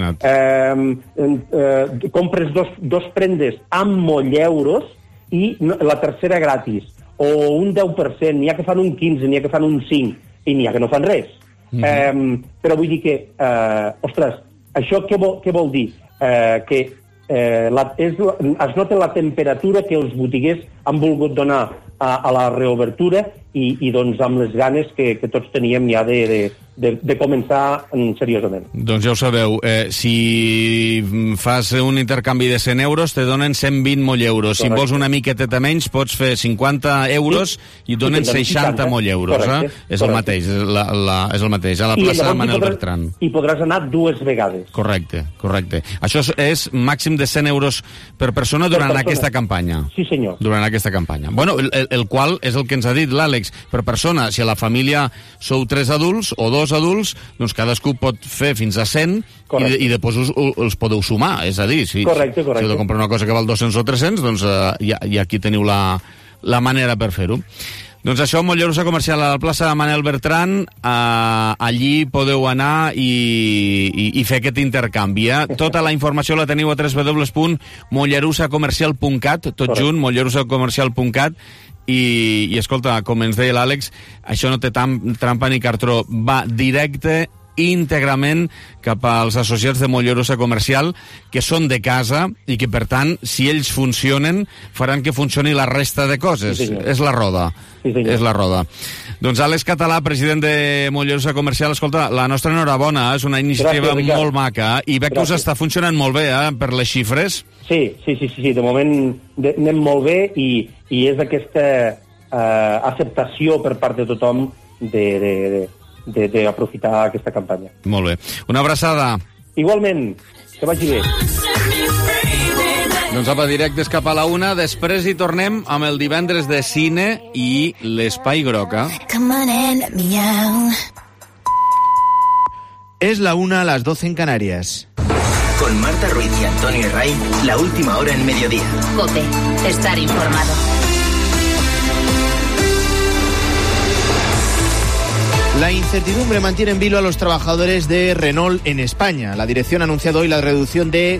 Compres dos prendes amb moll euros i la tercera gratis. O un 10%, n'hi ha que fan un 15, n'hi ha que fan un 5, i n'hi ha que no fan res. Però vull dir que, ostres, això què vol dir? Que es nota la temperatura que els botiguers han volgut donar a la reobertura i doncs amb les ganes que tots teníem ja de començar seriosament. Doncs ja ho sabeu, si fas un intercanvi de 100 euros te donen 120 moll euros. Si vols una miqueteta menys pots fer 50 euros i et donen 60 moll euros. És el mateix, és el mateix, a la plaça Manuel Beltrán. I podràs anar 2 vegades. Correcte. Això és màxim de 100 euros per persona durant aquesta campanya. Sí, senyor. Durant aquesta campanya. Bueno, el qual és el que ens ha dit l'Àlex. Per persona, si a la família sou 3 adults o 2 adults, doncs cadascú pot fer fins a 100 i després els podeu sumar. És a dir, si heu de comprar una cosa que val 200 o 300, doncs ja aquí teniu la manera per fer-ho. Doncs això, Mollerussa Comercial a la plaça Manel Bertran, allí podeu anar i fer aquest intercanvi. Tota la informació la teniu a www.mollerussacomercial.cat, tot junt, mollerussacomercial.cat, i escolta, com ens deia l'Àlex, això no té trampa ni cartró, va directe íntegrament cap als associats de Mollerussa Comercial, que són de casa i que, per tant, si ells funcionen, faran que funcioni la resta de coses. Sí, és la roda. Sí, és la roda. Doncs Àlex Català, president de Mollerussa Comercial, escolta, la nostra enhorabona, és una iniciativa molt maca, i veig que us està funcionant molt bé, per les xifres. Sí, de moment anem molt bé i és aquesta acceptació per part de tothom d'aprofitar aquesta campanya. Molt bé. Una abraçada. Igualment. Que vagi bé. Doncs apa, directes cap a la 1. Després hi tornem amb el divendres de cine i l'Espai Groca. Es la 1 a las 12 en Canarias. Con Marta Ruiz y Antonio Ray, la última hora en mediodía. COPE. Estar informado. La incertidumbre mantiene en vilo a los trabajadores de Renault en España. La dirección ha anunciado hoy la reducción de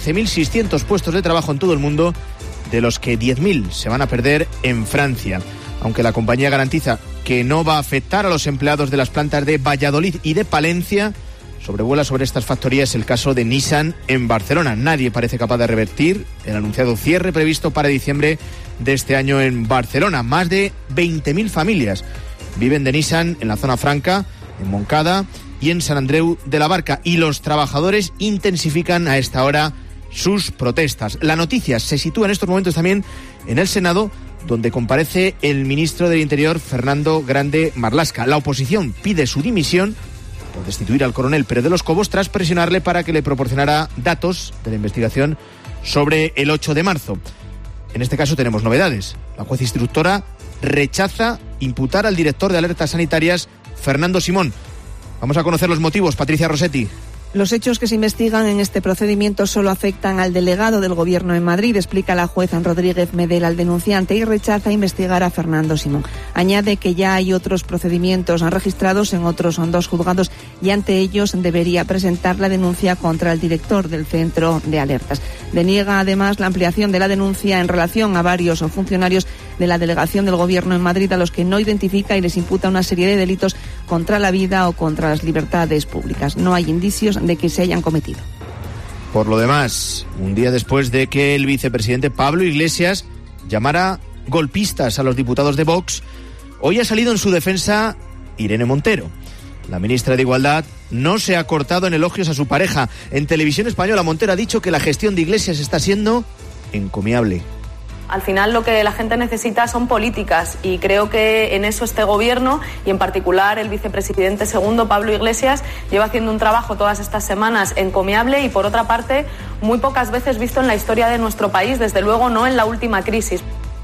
14.600 puestos de trabajo en todo el mundo, de los que 10.000 se van a perder en Francia. Aunque la compañía garantiza que no va a afectar a los empleados de las plantas de Valladolid y de Palencia, sobrevuela sobre estas factorías el caso de Nissan en Barcelona. Nadie parece capaz de revertir el anunciado cierre previsto para diciembre de este año en Barcelona. Más de 20.000 familias viven de Nissan en la zona franca, en Moncada y en Sant Andreu de la Barca, y los trabajadores intensifican a esta hora sus protestas. La noticia se sitúa en estos momentos también en el Senado, donde comparece el ministro del Interior, Fernando Grande Marlaska. La oposición pide su dimisión por destituir al coronel Pérez de los Cobos tras presionarle para que le proporcionara datos de la investigación sobre el 8 de marzo. En este caso tenemos novedades. La juez instructora rechaza imputar al director de alertas sanitarias, Fernando Simón. Vamos a conocer los motivos. Patricia Rossetti. Los hechos que se investigan en este procedimiento solo afectan al delegado del Gobierno en Madrid, explica la jueza Rodríguez Medel al denunciante, y rechaza investigar a Fernando Simón. Añade que ya hay otros procedimientos registrados en otros 2 juzgados y ante ellos debería presentar la denuncia contra el director del centro de alertas. Deniega además la ampliación de la denuncia en relación a varios funcionarios de la delegación del Gobierno en Madrid a los que no identifica y les imputa una serie de delitos contra la vida o contra las libertades públicas. No hay indicios de que se hayan cometido. Por lo demás, un día después de que el vicepresidente Pablo Iglesias llamara golpistas a los diputados de Vox, hoy ha salido en su defensa Irene Montero. La ministra de Igualdad no se ha cortado en elogios a su pareja. En Televisión Española, Montero ha dicho que la gestión de Iglesias está siendo encomiable. Al final lo que la gente necesita son políticas, y creo que en eso este gobierno, y en particular el vicepresidente segundo, Pablo Iglesias, lleva haciendo un trabajo todas estas semanas encomiable y, por otra parte, muy pocas veces visto en la historia de nuestro país, desde luego no en la última crisis.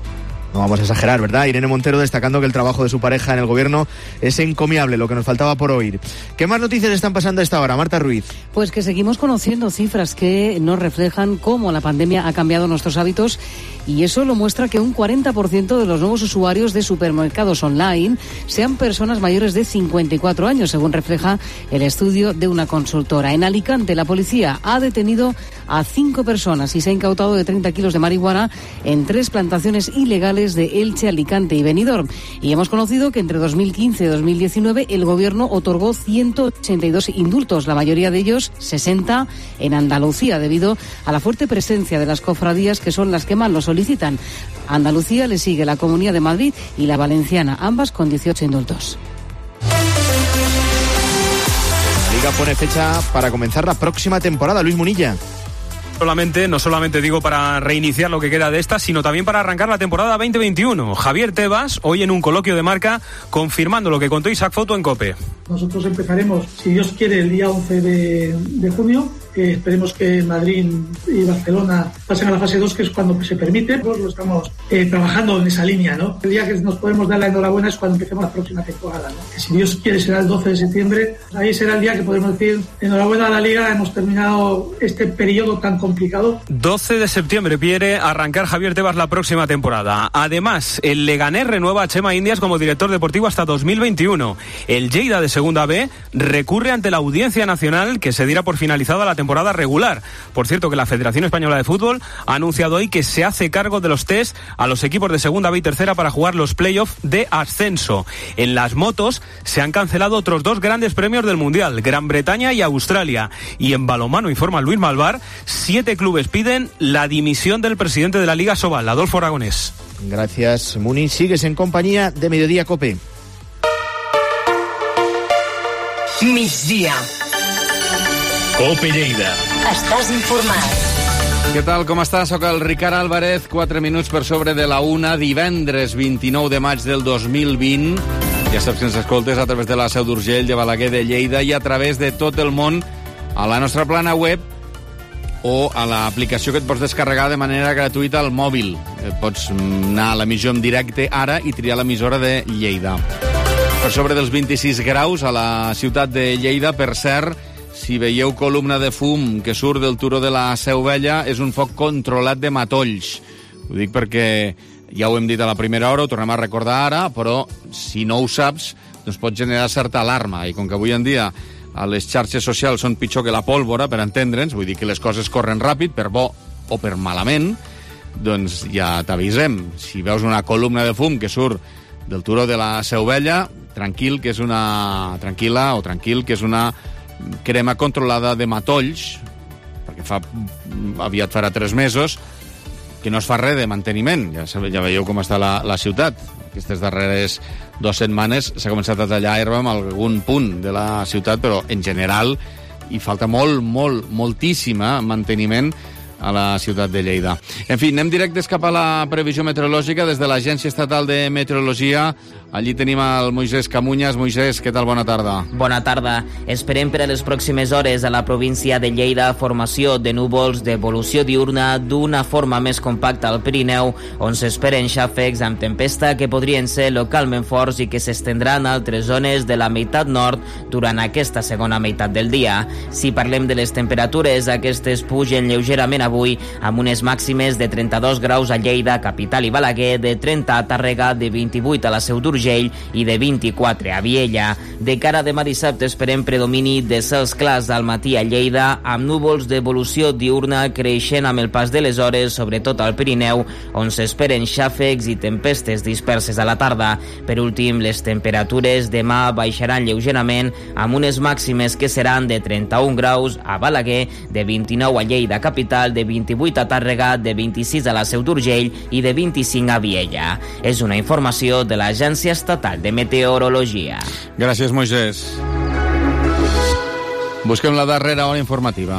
No vamos a exagerar, ¿verdad? Irene Montero destacando que el trabajo de su pareja en el gobierno es encomiable, lo que nos faltaba por oír. ¿Qué más noticias están pasando a esta hora, Marta Ruiz? Pues que seguimos conociendo cifras que nos reflejan cómo la pandemia ha cambiado nuestros hábitos, y eso lo muestra que un 40% de los nuevos usuarios de supermercados online sean personas mayores de 54 años, según refleja el estudio de una consultora. En Alicante, la policía ha detenido a 5 personas y se ha incautado de 30 kilos de marihuana en 3 plantaciones ilegales de Elche, Alicante y Benidorm. Y hemos conocido que entre 2015 y 2019 el gobierno otorgó 182 indultos, la mayoría de ellos, 60, en Andalucía, debido a la fuerte presencia de las cofradías, que son las que más lo solicitan. A Andalucía le sigue la Comunidad de Madrid y la Valenciana, ambas con 18 indultos. La Liga pone fecha para comenzar la próxima temporada. Luis Munilla. No solamente digo para reiniciar lo que queda de esta, sino también para arrancar la temporada 2021. Javier Tebas, hoy en un coloquio de Marca, confirmando lo que contó Isaac Foto en COPE. Nosotros empezaremos, si Dios quiere, el día 11 de junio, esperemos que Madrid y Barcelona pasen a la fase 2, que es cuando se permite. Pues lo estamos trabajando en esa línea, ¿no? El día que nos podemos dar la enhorabuena es cuando empecemos la próxima temporada, ¿no? Que si Dios quiere será el 12 de septiembre. Ahí será el día que podemos decir enhorabuena a la Liga, hemos terminado este periodo tan complicado. 12 de septiembre quiere arrancar Javier Tebas la próxima temporada. Además, el Leganés renueva a Chema Indias como director deportivo hasta 2021. El Lleida de Segunda B recurre ante la Audiencia Nacional, que se dirá por finalizada la temporada regular. Por cierto, que la Federación Española de Fútbol ha anunciado hoy que se hace cargo de los test a los equipos de Segunda B y Tercera para jugar los playoffs de ascenso. En las motos se han cancelado otros 2 grandes premios del Mundial, Gran Bretaña y Australia. Y en balonmano, informa Luis Malvar, 7 clubes piden la dimisión del presidente de la Liga Sobal, Adolfo Aragonés. Gracias, Muni. Sigues en compañía de Mediodía Cope. Migdia. Cope Lleida. Estàs informat. Què tal, com estàs? Soc el Ricard Álvarez, 4 minuts per sobre de la 1, divendres 29 de maig del 2020. Ja saps que ens escoltes a través de la Seu d'Urgell, de Balaguer, de Lleida i a través de tot el món a la nostra plana web o a l'aplicació que et pots descarregar de manera gratuïta al mòbil. Pots anar a l'emissió en directe ara i triar l'emissora de Lleida. Per sobre dels 26 graus a la ciutat de Lleida, per cert, si veieu columna de fum que surt del turó de la Seu Vella, és un foc controlat de matolls. Ho dic perquè ja ho hem dit a la primera hora, ho tornem a recordar ara, però si no ho saps, doncs pot generar certa alarma. I com que avui en dia a les xarxes socials són pitjor que la pólvora, per entendre'ns, vull dir que les coses corren ràpid, per bo o per malament, doncs ja t'avisem. Si veus una columna de fum que surt del turó de la Seu Vella, tranquil, que és una... tranquil·la o tranquil, que és una crema controlada de matolls, perquè aviat farà 3 mesos, que no es fa res de manteniment. Ja veieu com està la ciutat. Aquestes darreres 2 setmanes s'ha començat a tallar herba en algun punt de la ciutat, però en general hi falta moltíssim manteniment a la ciutat de Lleida. En fi, anem directes cap a la previsió meteorològica des de l'Agència Estatal de Meteorologia. Allí tenim el Moisés Camuñas. Moisés, què tal? Bona tarda. Bona tarda. Esperem per a les pròximes hores a la província de Lleida formació de núvols d'evolució diurna d'una forma més compacta al Pirineu, on s'esperen xàfecs amb tempesta que podrien ser localment forts i que s'estendran a altres zones de la meitat nord durant aquesta segona meitat del dia. Si parlem de les temperatures, aquestes pugen lleugerament avui amb unes màximes de 32 graus a Lleida, capital i Balaguer, de 30 a Tàrrega, de 28 a la Seu d'Urgell i de 24 a Viella. De cara a demà dissabte esperem predomini de cels clars al matí a Lleida, amb núvols d'evolució diurna creixent amb el pas de les hores, sobretot al Pirineu, on s'esperen xàfecs i tempestes disperses a la tarda. Per últim, les temperatures demà baixaran lleugerament amb unes màximes que seran de 31 graus a Balaguer, de 29 a Lleida capital, de 28 a Tàrrega, de 26 a la Seu d'Urgell i de 25 a Viella. És una informació de l'Agència Estatal de Meteorologia. Gràcies, Moisés. Busquem la darrera hora informativa.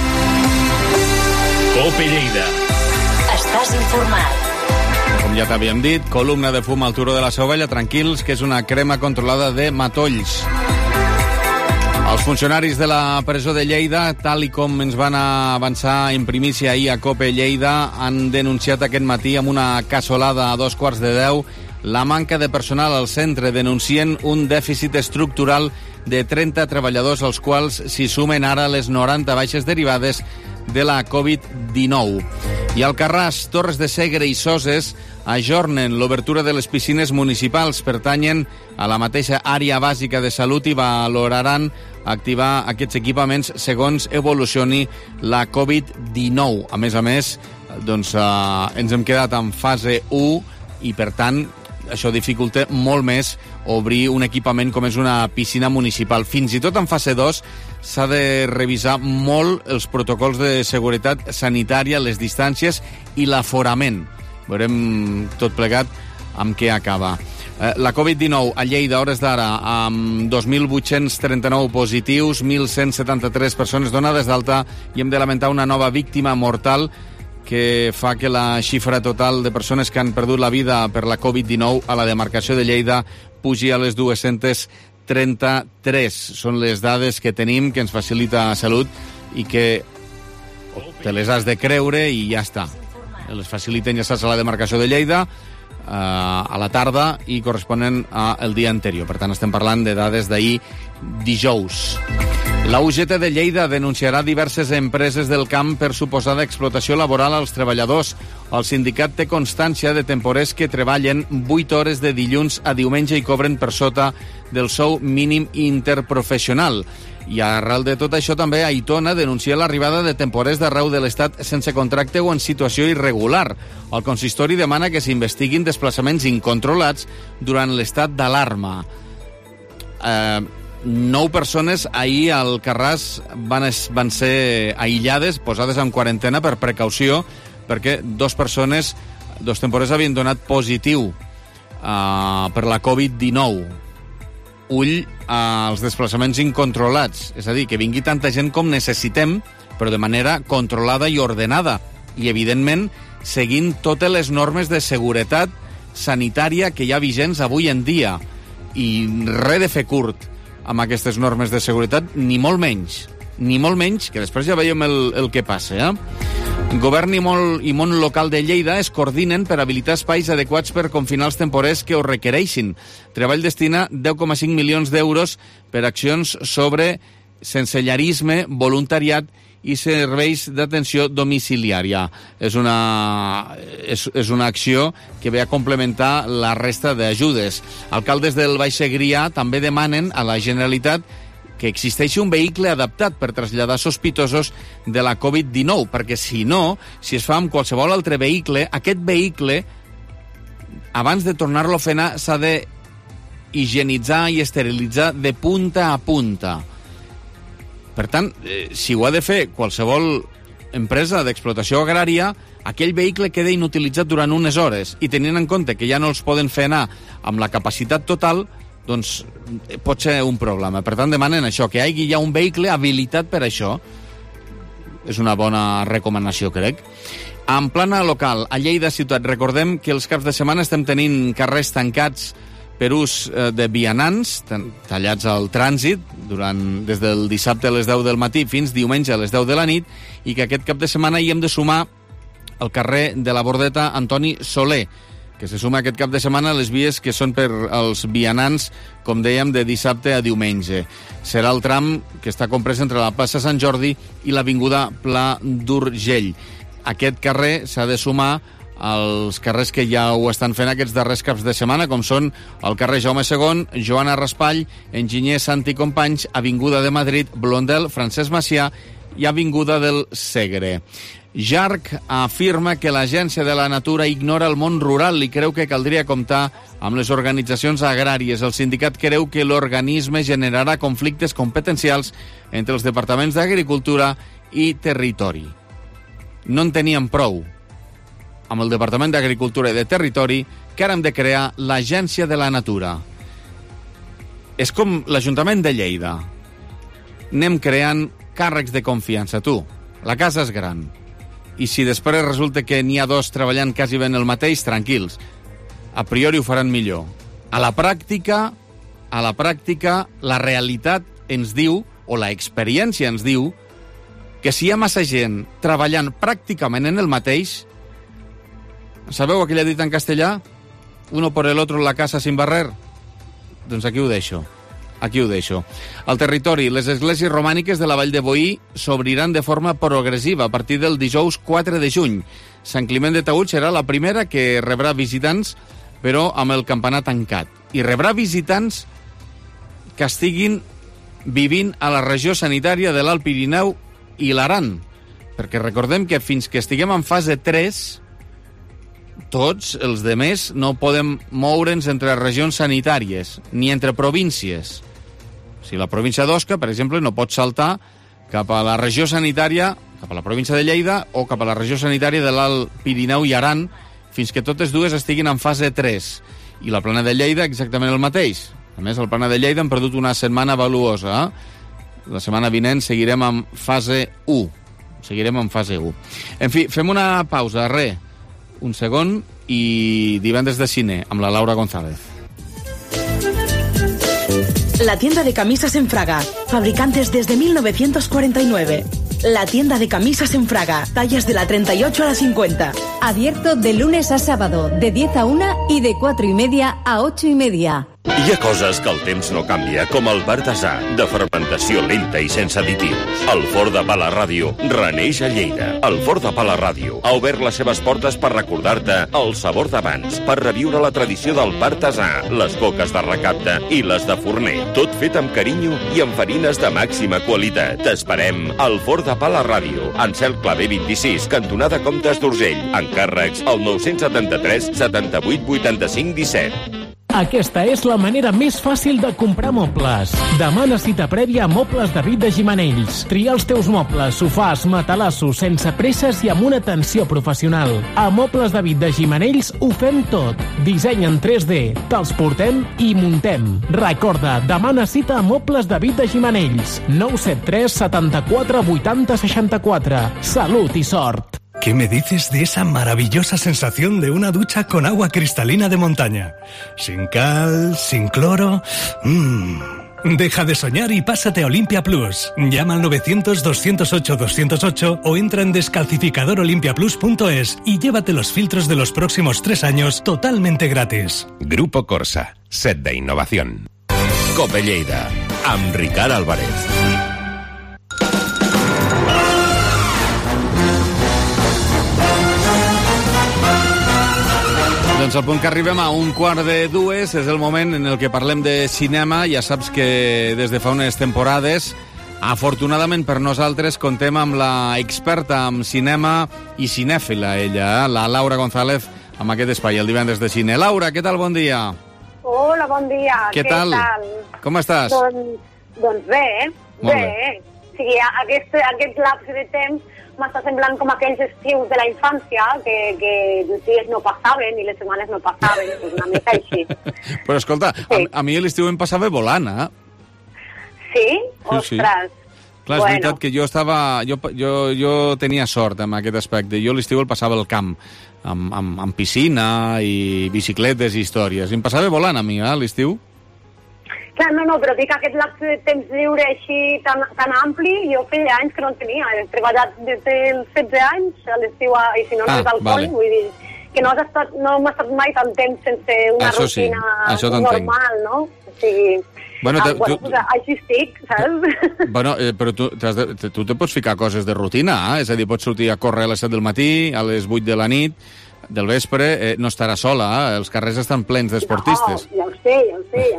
Cope Lleida. Estàs informat. Com ja t'havíem dit, columna de fum al turó de la Seu Vella, tranquils, que és una crema controlada de matolls. Els funcionaris de la presó de Lleida, tal i com ens van avançar en primícia ahir a Cope Lleida, han denunciat aquest matí amb una cassolada a 9:15 la manca de personal al centre. Denuncien un dèficit estructural de 30 treballadors, als quals s'hi sumen ara les 90 baixes derivades de la Covid-19. I Alcarràs, Torres de Segre i Soses ajornen l'obertura de les piscines municipals. Pertanyen a la mateixa àrea bàsica de salut i valoraran activar aquests equipaments segons evolucioni la Covid-19. A més, doncs, ens hem quedat en fase 1 i, per tant, això dificulta molt més obrir un equipament com és una piscina municipal. Fins i tot en fase 2 s'ha de revisar molt els protocols de seguretat sanitària, les distàncies i l'aforament. Veurem tot plegat amb què acaba. La Covid-19 a Lleida, a hores d'ara, amb 2.839 positius, 1.173 persones donades d'alta, i hem de lamentar una nova víctima mortal que fa que la xifra total de persones que han perdut la vida per la Covid-19 a la demarcació de Lleida pugi a les 233. Són les dades que tenim, que ens facilita Salut, i que te les has de creure i ja està. Les faciliten, ja saps, a la demarcació de Lleida, a la tarda i corresponen al dia anterior. Per tant, estem parlant de dades d'ahir dijous. La UGT de Lleida denunciarà diverses empreses del camp per suposada explotació laboral als treballadors. El sindicat té constància de temporers que treballen 8 hores de dilluns a diumenge i cobren per sota del sou mínim interprofessional. I arrel de tot això també Aitona denuncia l'arribada de temporers d'arreu de l'Estat sense contracte o en situació irregular. El consistori demana que s'investiguin desplaçaments incontrolats durant l'estat d'alarma. 9 persones ahir al Carràs van ser aïllades, posades en quarantena per precaució, perquè 2 persones, 2 temporers havien donat positiu per la Covid-19. Ull als desplaçaments incontrolats, és a dir, que vingui tanta gent com necessitem, però de manera controlada i ordenada, i evidentment seguint totes les normes de seguretat sanitària que hi ha vigents avui en dia, i res de fer curt amb aquestes normes de seguretat, ni molt menys, que després ja veiem el que passa, Govern i món local de Lleida es coordinen per habilitar espais adequats per confinar els temporers que ho requereixin. Treball destina 10,5 milions d'euros per accions sobre sensellarisme, voluntariat i serveis d'atenció domiciliària. És una acció que ve a complementar la resta d'ajudes. Alcaldes del Baix Segrià també demanen a la Generalitat que existeixi un vehicle adaptat per traslladar sospitosos de la Covid-19, perquè si no, si es fa amb qualsevol altre vehicle, aquest vehicle, abans de tornar-lo a fer anar, s'ha de higienitzar i esterilitzar de punta a punta. Per tant, si ho ha de fer qualsevol empresa d'explotació agrària, aquell vehicle queda inutilitzat durant unes hores, i tenint en compte que ja no els poden fer anar amb la capacitat total, doncs pot ser un problema. Per tant, demanen això, que hi hagi ja un vehicle habilitat per això. És una bona recomanació, crec. En plana local, a Lleida ciutat, recordem que els caps de setmana estem tenint carrers tancats per ús de vianants, tallats al trànsit, des del dissabte a les 10 del matí fins diumenge a les 10 de la nit, i que aquest cap de setmana hi hem de sumar el carrer de la Bordeta Antoni Soler, que se suma aquest cap de setmana a les vies que són per als vianants, com dèiem, de dissabte a diumenge. Serà el tram que està comprès entre la plaça Sant Jordi i l'avinguda Pla d'Urgell. Aquest carrer s'ha de sumar als carrers que ja ho estan fent aquests darrers caps de setmana, com són el carrer Jaume II, Joana Raspall, Enginyer Santi Companys, Avinguda de Madrid, Blondel, Francesc Macià i Avinguda del Segre. JARC afirma que l'Agència de la Natura ignora el món rural i creu que caldria comptar amb les organitzacions agràries. El sindicat creu que l'organisme generarà conflictes competencials entre els departaments d'Agricultura i Territori. No en teníem prou amb el Departament d'Agricultura i de Territori, que ara hem de crear l'Agència de la Natura. És com l'Ajuntament de Lleida. Anem creant càrrecs de confiança, tu. La casa és gran. I si després resulta que n'hi ha 2 treballant quasi ben el mateix, tranquils. A priori ho faran millor. A la pràctica, la realitat ens diu, o la experiència ens diu, que si hi ha massa gent treballant pràcticament en el mateix, sabeu aquella dita en castellà? Uno por el otro en la casa sin barrer? Doncs aquí ho deixo. Al territori, les esglésies romàniques de la Vall de Boí s'obriran de forma progressiva a partir del dijous 4 de juny. Sant Climent de Taüll serà la primera que rebrà visitants, però amb el campanar tancat. I rebrà visitants que estiguin vivint a la regió sanitària de l'Alt Pirineu i l'Aran. Perquè recordem que fins que estiguem en fase 3, tots els demés no podem moure'ns entre regions sanitàries, ni entre províncies. Si la província d'Osca, per exemple, no pot saltar cap a la regió sanitària, cap a la província de Lleida, o cap a la regió sanitària de l'Alt Pirineu i Aran, fins que totes dues estiguin en fase 3. I la plana de Lleida exactament el mateix. A més, al plana de Lleida hem perdut una setmana valuosa. La setmana vinent seguirem en fase 1. En fi, fem una pausa, un segon, i divendres de cine amb la Laura González. La tienda de camisas en Fraga, fabricantes desde 1949. la tienda de camisas en Fraga, tallas de la 38 a la 50. Abierto de lunes a sábado, de 10 a 1 y de 4:30 a 8:30. Hi ha coses que el temps no canvia, com el Partasà, de fermentació lenta i sense additius. El Forn de Pa La Ràdio reneix a Lleida. El Forn de Pa La Ràdio ha obert les seves portes per recordar-te el sabor d'abans, per reviure la tradició del Partasà, les coques de recapte i les de forner. Tot fet amb carinyo i amb farines de màxima qualitat. T'esperem al Forn de Pa La Ràdio, en Cel Clavé 26, cantonada Comtes d'Urgell. Encàrrecs al 973 78 85 17. Aquesta és la manera més fàcil de comprar mobles. Demana cita prèvia a Mobles David de Gimenells. Tria els teus mobles, sofàs, matalassos, sense presses i amb una atenció professional. A Mobles David de Gimenells ho fem tot. Disseny en 3D, te'ls portem i muntem. Recorda, demana cita a Mobles David de Gimenells. 973 74 80 64. Salut i sort. ¿Qué me dices de esa maravillosa sensación de una ducha con agua cristalina de montaña? Sin cal, sin cloro... Deja de soñar y pásate a Olimpia Plus. Llama al 900-208-208 o entra en descalcificadorolimpiaplus.es y llévate los filtros de los próximos 3 años totalmente gratis. Grupo Corsa, set d'innovación. Cope Lleida, amb Ricard Álvarez. Doncs al punt que arribem a 1:45 és el moment en el que parlem de cinema. Ja saps que des de fa unes temporades, afortunadament per nosaltres, contem amb la experta en cinema i cinèfila, ella, la Laura González, amb aquest espai, el divendres de cine. Laura, què tal? Bon dia. Hola, bon dia. Què tal? Com estàs? Doncs bé, Molt bé. O sigui, aquest lapse de temps m'està semblant com aquells estius de la infància, que els dies no passaven i les setmanes no passaven, pues una mica així. Però escolta, sí. a mi l'estiu em passava volant, eh? Sí? Ostres. Clar, és veritat que jo tenia sort amb aquest aspecte. Jo l'estiu el passava al camp, amb piscina i bicicletes i històries. Em passava volant a mi, l'estiu. Clar, no, però dic que aquest lapse de temps lliure així tan ampli, jo feia anys que no en tenia. He treballat des dels 16 anys a l'estiu, i si no, no és alcohol, vull dir que no m'ha estat mai tant temps sense una rutina normal, no? O sigui, així estic, saps? Bueno, però tu te pots ficar coses de rutina, és a dir, pots sortir a córrer a les 7 del matí, a les 8 de la nit, del vespre, no estarà sola, els carrers estan plens d'esportistes. No, ja ho sé.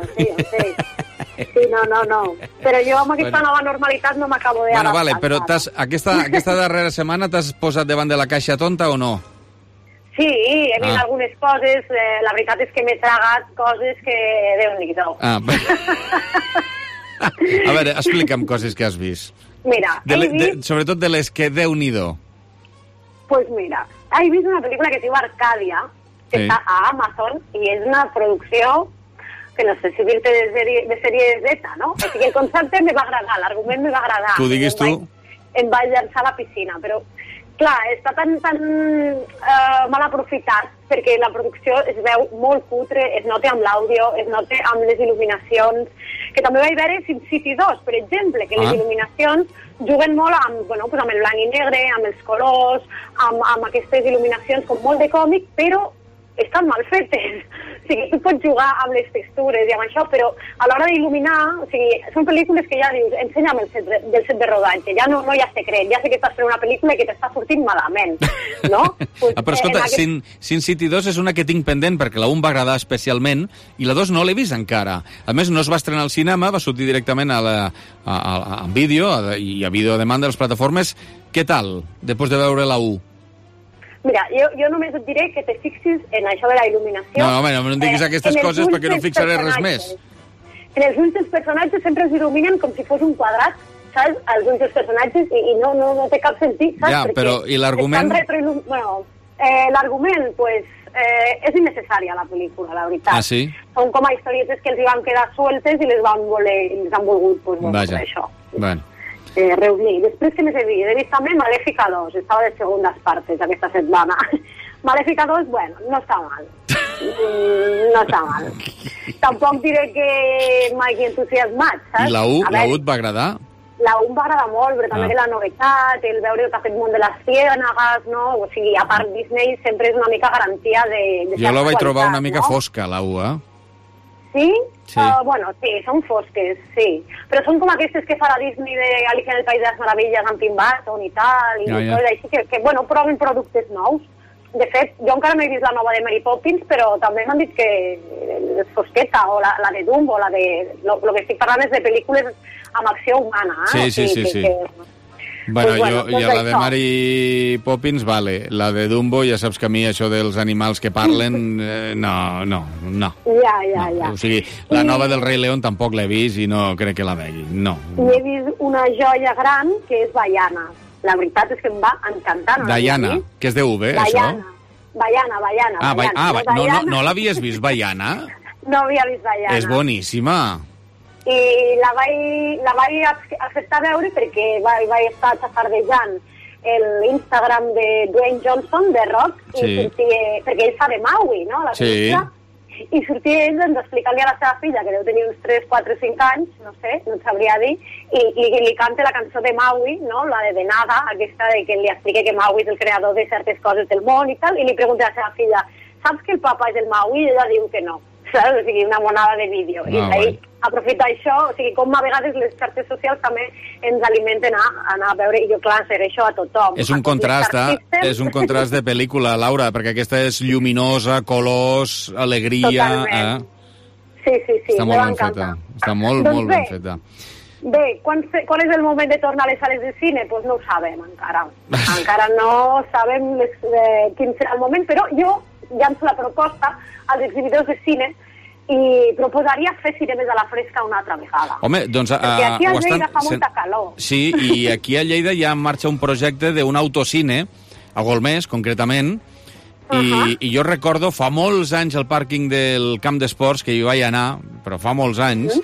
Sí, no. Però jo amb aquesta nova normalitat no m'acabo de... Bueno, vale, però aquesta darrera setmana t'has posat davant de la caixa tonta o no? Sí, he vist algunes coses, la veritat és que m'he tragat coses que... Déu-n'hi-do. A veure, explica'm coses que has vist. Mira, sobretot de les que Déu-n'hi-do. Pues mira, he vist una pel·lícula que es diu Arcàdia, que està a Amazon, i és una producció que no sé si dir-te de sèrie Z, no? O sigui, el concepte me va agradar, l'argument me va agradar. Que ho diguis tu? Em vaig llançar a la piscina, però clar, està tan mal aprofitat perquè la producció es veu molt cutre, es nota amb l'àudio, es nota amb les il·luminacions, que també vaig veure Sin City 2, per exemple, que les il·luminacions juguen molt amb el blanc i negre, amb els colors, amb aquestes il·luminacions com molt de còmic, però estan mal fetes. O sigui, tu pots jugar amb les textures i amb això, però a l'hora d'il·luminar, o sigui, són pel·lícules que ja dius, ensenya'm el set de rodatge, ja no hi ha secret, ja sé que estàs fent una pel·lícula i que t'està sortint malament, no? Però escolta, Sin City 2 és una que tinc pendent perquè la 1 va agradar especialment i la 2 no l'he vist encara. A més, no es va estrenar al cinema, va sortir directament a vídeo i a vídeo a demanda de les plataformes. Què tal, després de veure la 1? Mira, jo només et diré que te fixis en això de la il·luminació. No, home, no em diguis aquestes coses perquè no fixaré res més. En els ulls dels personatges sempre els il·luminen com si fos un quadrat, saps? Els ulls dels personatges i no té cap sentit, saps? Ja, però i l'argument? Bueno, l'argument, pues, és innecessària la pel·lícula, la veritat. Ah, sí? Són com a historietes que els hi van quedar sueltes i les han volgut, pues, bueno, per això. Bueno. Reunir. Després que més he vist també Maléfica 2, estava de segundes partes aquesta setmana. Maléfica 2, bueno, no està mal. No està mal. Tampoc diré que m'hagi entusiasmat, saps? I la 1 et va agradar? La 1 m'agrada molt, però també la novetat, el veure el que ha fet món de les ciènegues, no? O sigui, a part Disney sempre és una mica garantia de jo la vaig trobar una mica fosca, la 1, Sí? Sí. Bueno, sí, són fosques, sí. Però són com aquestes que fa la Disney de Alicia en el País de les Meravilles amb Tim Burton i tal, i tot així, que bueno, proven productes nous. De fet, jo encara no he vist la nova de Mary Poppins, però també m'han dit que és fosqueta, o la de Dumbo, lo que estic parlant és de pel·lícules amb acció humana. Sí. Bueno, jo la de Mary Poppins, vale. La de Dumbo, ja saps que a mi això dels animals que parlen, no. Ja. O sigui, la nova del Rei León tampoc l'he vist i no crec que la vegi, no. I he vist una joia gran que és Baiana. La veritat és que em va encantant. Diana, que és de V, això? Baiana. No l'havies vist, Baiana? No havia vist Baiana. És boníssima. I la vaig acceptar a veure perquè vaig estar xafardejant l'Instagram de Dwayne Johnson, de Rock, perquè ell fa de Maui, no?, la pel·lícula. I sortia ell explicant-li a la seva filla, que deu tenir uns 3, 4, 5 anys, no sé, no et sabria dir, i li canta la cançó de Maui, no?, la de Nada, aquesta de que li explica que Maui és el creador de certes coses del món i tal, i li pregunta a la seva filla, saps que el papa és el Maui? I ella diu que no. Saps? O sigui, una monada de vídeo. I d'ahir aprofitar això, o sigui, com a vegades les xarxes socials també ens alimenten a anar a veure, i jo, clar, segueixo a tothom. És un contrast de pel·lícula, Laura, perquè aquesta és lluminosa, colors, alegria... Totalment. Sí, està molt ben feta. Està molt ben feta. Bé, quan és el moment de tornar a les sales de cine? Doncs no ho sabem encara. Encara no sabem quin serà el moment, però jo llanço la proposta als exhibidors de cine i proposaria fer cinemes a la fresca una altra vegada. Home, doncs... Perquè aquí a Lleida fa molta calor. Sí, i aquí a Lleida ja en marxa un projecte d'un autocine, a Golmés, concretament, i jo recordo fa molts anys al pàrquing del camp d'esports, que hi vaig anar, però fa molts anys,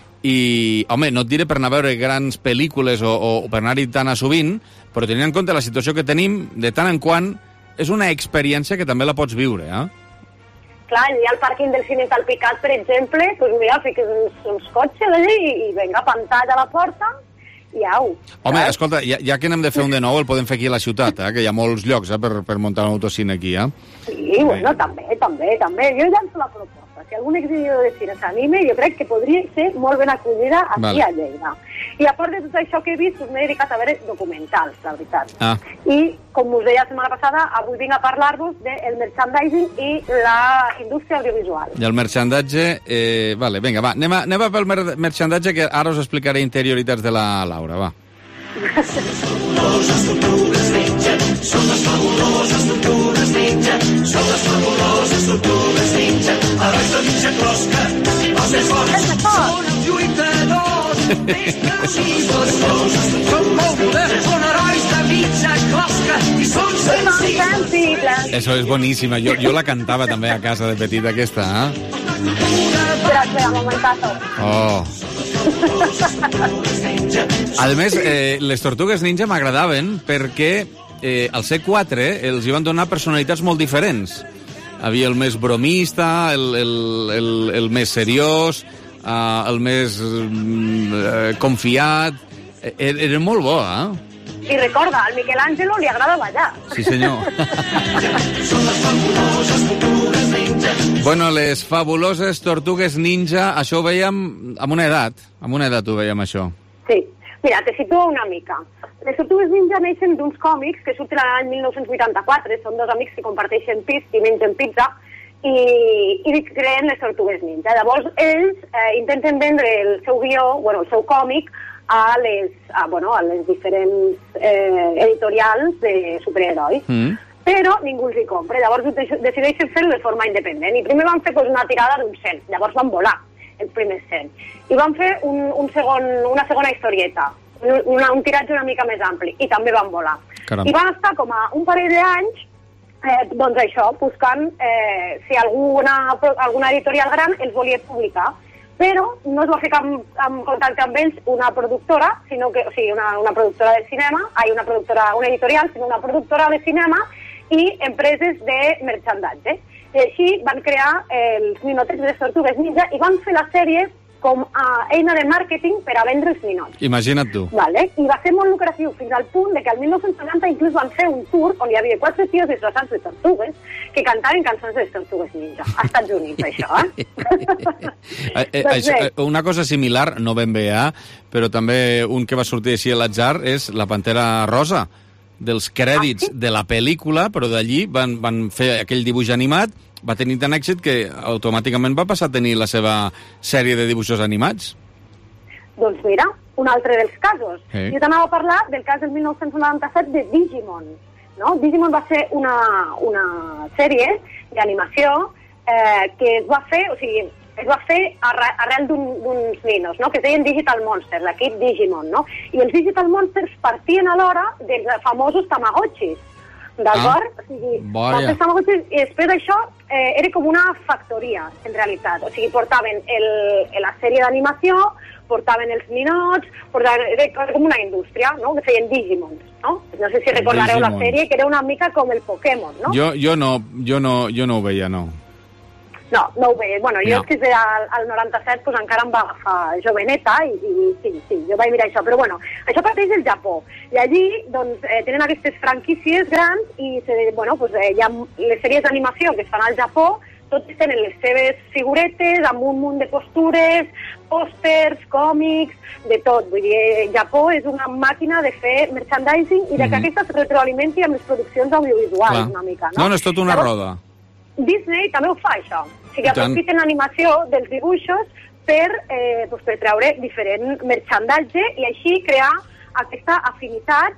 i, home, no et diré per anar a veure grans pel·lícules o per anar-hi tan a sovint, però tenint en compte la situació que tenim, de tant en quant, és una experiència que també la pots viure, Clar, allà al pàrquing del Cine Talpicat, per exemple, doncs mira, fiques uns cotxes allà i venga, pantalla a la porta i au. Home, escolta, ja que n'hem de fer un de nou, el podem fer aquí a la ciutat, que hi ha molts llocs per muntar un autocine aquí, Sí, bueno, també. Jo llanço la proposta. Si algun exhibidor de cine s'anime, jo crec que podria ser molt ben acollida aquí a Lleida. I a part de tot això que he vist, m'he dedicat a veure documentals, la veritat. I, com us deia la setmana passada, avui vinc a parlar-vos del merchandising i la indústria audiovisual. I el merchandatge... Vale, vinga, va. Anem a pel merchandatge, que ara us explicaré interioritats de la Laura, va. Fabuloses tortugues ninja, són les fabuloses tortugues ninja, són les fabuloses tortugues ninja, herois de ninja closca, els més forts, són els lluitadors, més precisos, són molt moderns, són herois de ninja closca i són sensibles. Eso es boníssima, jo la cantava també a casa de petita, aquesta, Espera, momentazo. A més, les Tortugues Ninja m'agradaven perquè al C4 els hi van donar personalitats molt diferents. Havia el més bromista, el més seriós, el més confiat. Era molt bo, I recorda, al Michelangelo li agrada ballar. Sí, senyor. Bueno, les fabuloses Tortugues Ninja, això ho veiem amb una edat ho veiem, això. Sí. Mira, te situo una mica. Les Tortugues Ninja neixen d'uns còmics que surten l'any 1984, són dos amics que comparteixen pis i mengen pizza, i creen les Tortugues Ninja. Llavors, ells intenten vendre el seu guió, el seu còmic, a les diferents editorials de superherois. Però ningú els hi compra. Llavors decideixen fer-ho de forma independent. I primer van fer una tirada d'un 100. Llavors van volar els primers 100. I van fer una segona historieta, un tiratge una mica més ampli. I també van volar. Caram. I van estar com a un parell d'anys buscant si alguna editorial gran els volia publicar. Però no es va ficar en contacte amb ells una productora, una productora de cinema, una editorial, sinó una productora de cinema i empreses de merchandatge. I així van crear els ninotets de les Tortugues Ninja i van fer la sèrie com a eina de màrqueting per a vendre els ninots. Imagina't tu. Vale? I va ser molt lucratiu fins al punt de que el 1990 inclús van fer un tour on hi havia 4 tios disfressats de tortugues que cantaven cançons de les tortugues ninja. Als Estats Units, això, una cosa similar, no ben bé, però també un que va sortir així a l'atzar és la Pantera Rosa, dels crèdits de la pel·lícula, però d'allí van fer aquell dibuix animat, va tenir tant èxit que automàticament va passar a tenir la seva sèrie de dibuixos animats. Doncs mira, un altre dels casos. Jo t'anava a parlar del cas del 1997 de Digimon. No? Digimon va ser una sèrie d'animació que es va fer, es va fer arrel d'uns ninos, no? Que es deien Digital Monsters, l'equip Digimon, no? I els Digital Monsters partien alhora dels famosos Tamagotchis. D'acord? Els Tamagotchis, i després d'això era com una factoria, en realitat. O sigui, portaven la sèrie d'animació, portaven els ninots, era com una indústria, no? Que feien Digimons, no? No sé si recordareu la sèrie, que era una mica com el Pokémon, no? Jo no ho veia, no. No ho veia. Bueno, jo és que al 97 pues, encara em va agafar joveneta i sí, jo vaig mirar això. Però bueno, això parteix del Japó. I allí doncs, tenen aquestes franquícies grans i pues, hi ha les sèries d'animació que es fan al Japó, tots tenen les seves figuretes amb un munt de postures, pòsters, còmics, de tot. Vull dir, Japó és una màquina de fer merchandising i de que aquesta es retroalimenti amb les produccions audiovisuals una mica. No, és tot una roda. Disney també ho fa, això. O sigui, aprofiten l'animació dels dibuixos per treure diferent merchandatge i així crear aquesta afinitat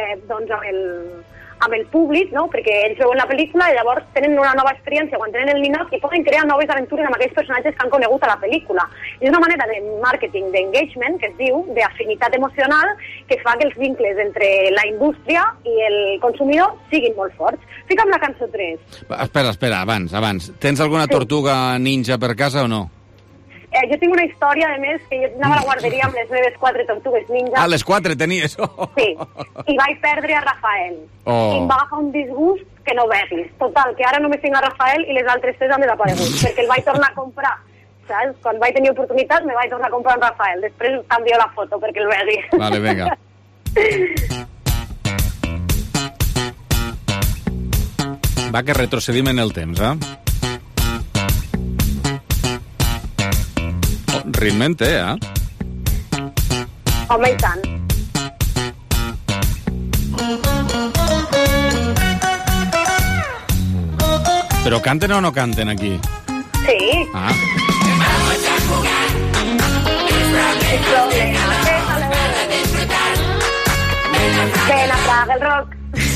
amb el públic, no? Perquè ells veuen la pel·lícula i llavors tenen una nova experiència quan tenen el ninot i poden crear noves aventures amb aquells personatges que han conegut a la pel·lícula. I és una manera de màrqueting, d'engagement, que es diu, d'afinitat emocional, que fa que els vincles entre la indústria i el consumidor siguin molt forts. Fica'm la cançó 3. Espera, abans. Tens alguna tortuga ninja per casa o no? Jo tinc una història, a més, que jo anava a la guarderia amb les meves 4 tortugues ninja. Les 4 tenies? Sí, i vaig perdre a Rafael. I em va agafar un disgust que no veguis. Total, que ara només tinc a Rafael i les altres 3 han desaparegut, perquè el vaig tornar a comprar. Saps? Quan vaig tenir oportunitat, me vaig tornar a comprar en Rafael. Després canvio la foto perquè el vegui. Vale, vinga. Va, que retrocedim en el temps, ritme en té, Home, i tant. Però canten o no canten aquí? Sí. Ven a Fraggle Rock.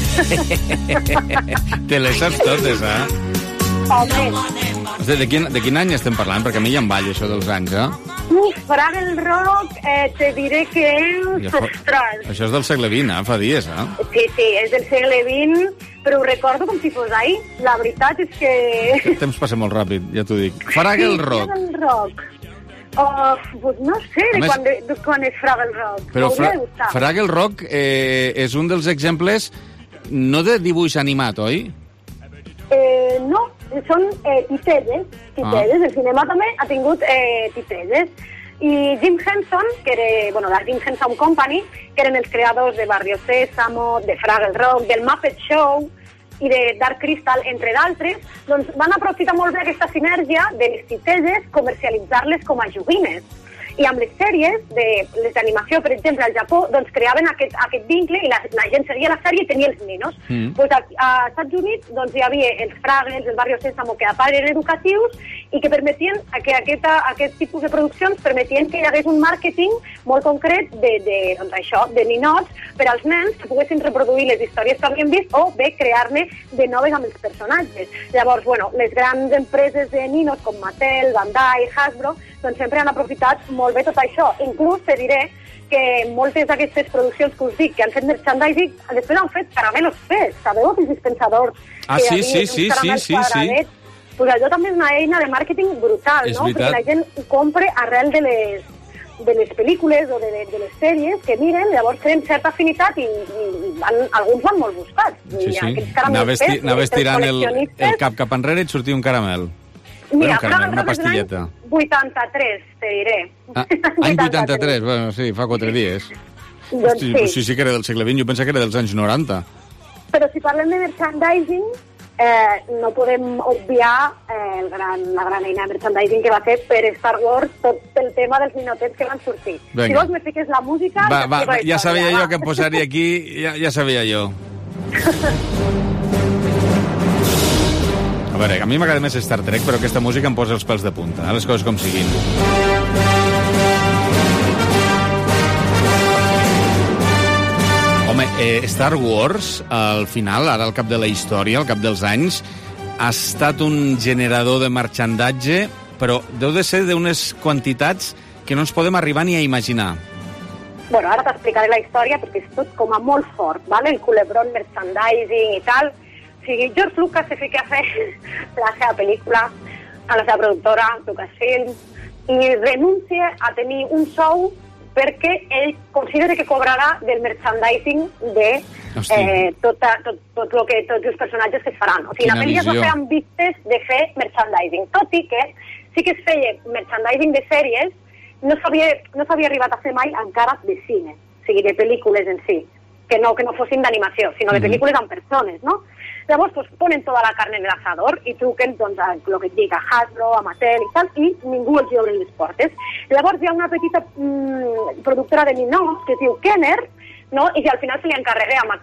Te les saps totes, Home. De quin any estem parlant? Perquè a mi ja em balla això dels anys, Fraggle Rock, te diré que és... Ostres. Això és del segle XX, fa dies, Sí, és del segle XX, però ho recordo com si fos ahir. La veritat és que... El temps passa molt ràpid, ja t'ho dic. Fraggle Rock. Fraggle Rock. Pues no sé de quan és Fraggle Rock. Però Fraggle Rock és un dels exemples no de dibuix animat, oi? No, són titelles. El cinema també ha tingut titelles. I Jim Henson, que era, la Jim Henson Company, que eren els creadors de Barrio Sésamo, de Fraggle Rock, del Muppet Show i de Dark Crystal, entre d'altres, doncs van aprofitar molt bé aquesta sinergia de les titelles, comercialitzar-les com a joguines. I amb les sèries, les d'animació, per exemple, al Japó, doncs creaven aquest vincle i la gent seguia la sèrie i tenia els ninos. Pues als Estats Units doncs, hi havia els Fraggles, el Barrio Sésamo, que a part eren educatius i que permetien que aquest tipus de produccions permetien que hi hagués un màrqueting molt concret de ninots per als nens que poguessin reproduir les històries que havien vist o bé crear-ne de noves amb els personatges. Llavors, les grans empreses de ninos com Mattel, Bandai, Hasbro, doncs sempre han aprofitat molt bé tot això. Inclús te diré que moltes d'aquestes produccions que us dic que han fet merchandising, després han fet caramelos fets. Sabeu aquells dispensadors? Sí. Pues allò també és una eina de màrqueting brutal, no? Perquè la gent ho compra arrel de les pel·lícules o de les sèries que miren, llavors tenen certa afinitat i alguns van molt buscats. Sí. Anaves tirant el cap enrere i et sortia un caramel. Mira, Carmen, una pastilleta. 83, te diré. Any 83, bueno, sí, fa 4 dies. Doncs Hosti, sí que era del segle XX, jo pensava que era dels anys 90. Però si parlem de merchandising, no podem obviar la gran eina de merchandising que va fer per Star Wars tot el tema dels ninotets que van sortir. Venga. Si vols me fiques la música... Ja sabia jo que em posaria aquí, ja sabia jo. A veure, a mi m'agrada més Star Trek, però aquesta música em posa els pèls de punta, les coses com siguin. Home, Star Wars, al final, ara al cap de la història, al cap dels anys, ha estat un generador de marxandatge, però deu de ser d'unes quantitats que no ens podem arribar ni a imaginar. Bueno, ara t'explicaré la història perquè és tot com a molt fort, ¿vale? El culebron merchandising i tal. O sigui, George Lucas se fica a fer la seva pel·lícula a la seva productora, Lucasfilm, i renuncia a tenir un sou perquè ell considera que cobrarà del merchandising de tots els personatges que es faran. O sigui, la pel·lícula es va fer amb vistes de fer merchandising, tot i que sí que es feia merchandising de sèries, no s'havia arribat a fer mai encara de cine, o sigui, de pel·lícules en si, que no fossin d'animació, sinó de pel·lícules amb persones, no? Llavors, pues, ponen tota la carn en el asador i truquen, doncs, a lo que et dic, a Hasbro, a Mattel i tal, i ningú els obre les portes. Llavors hi ha una petita productora de ninots que es diu Kenner, no? I que al final se li encarrega amb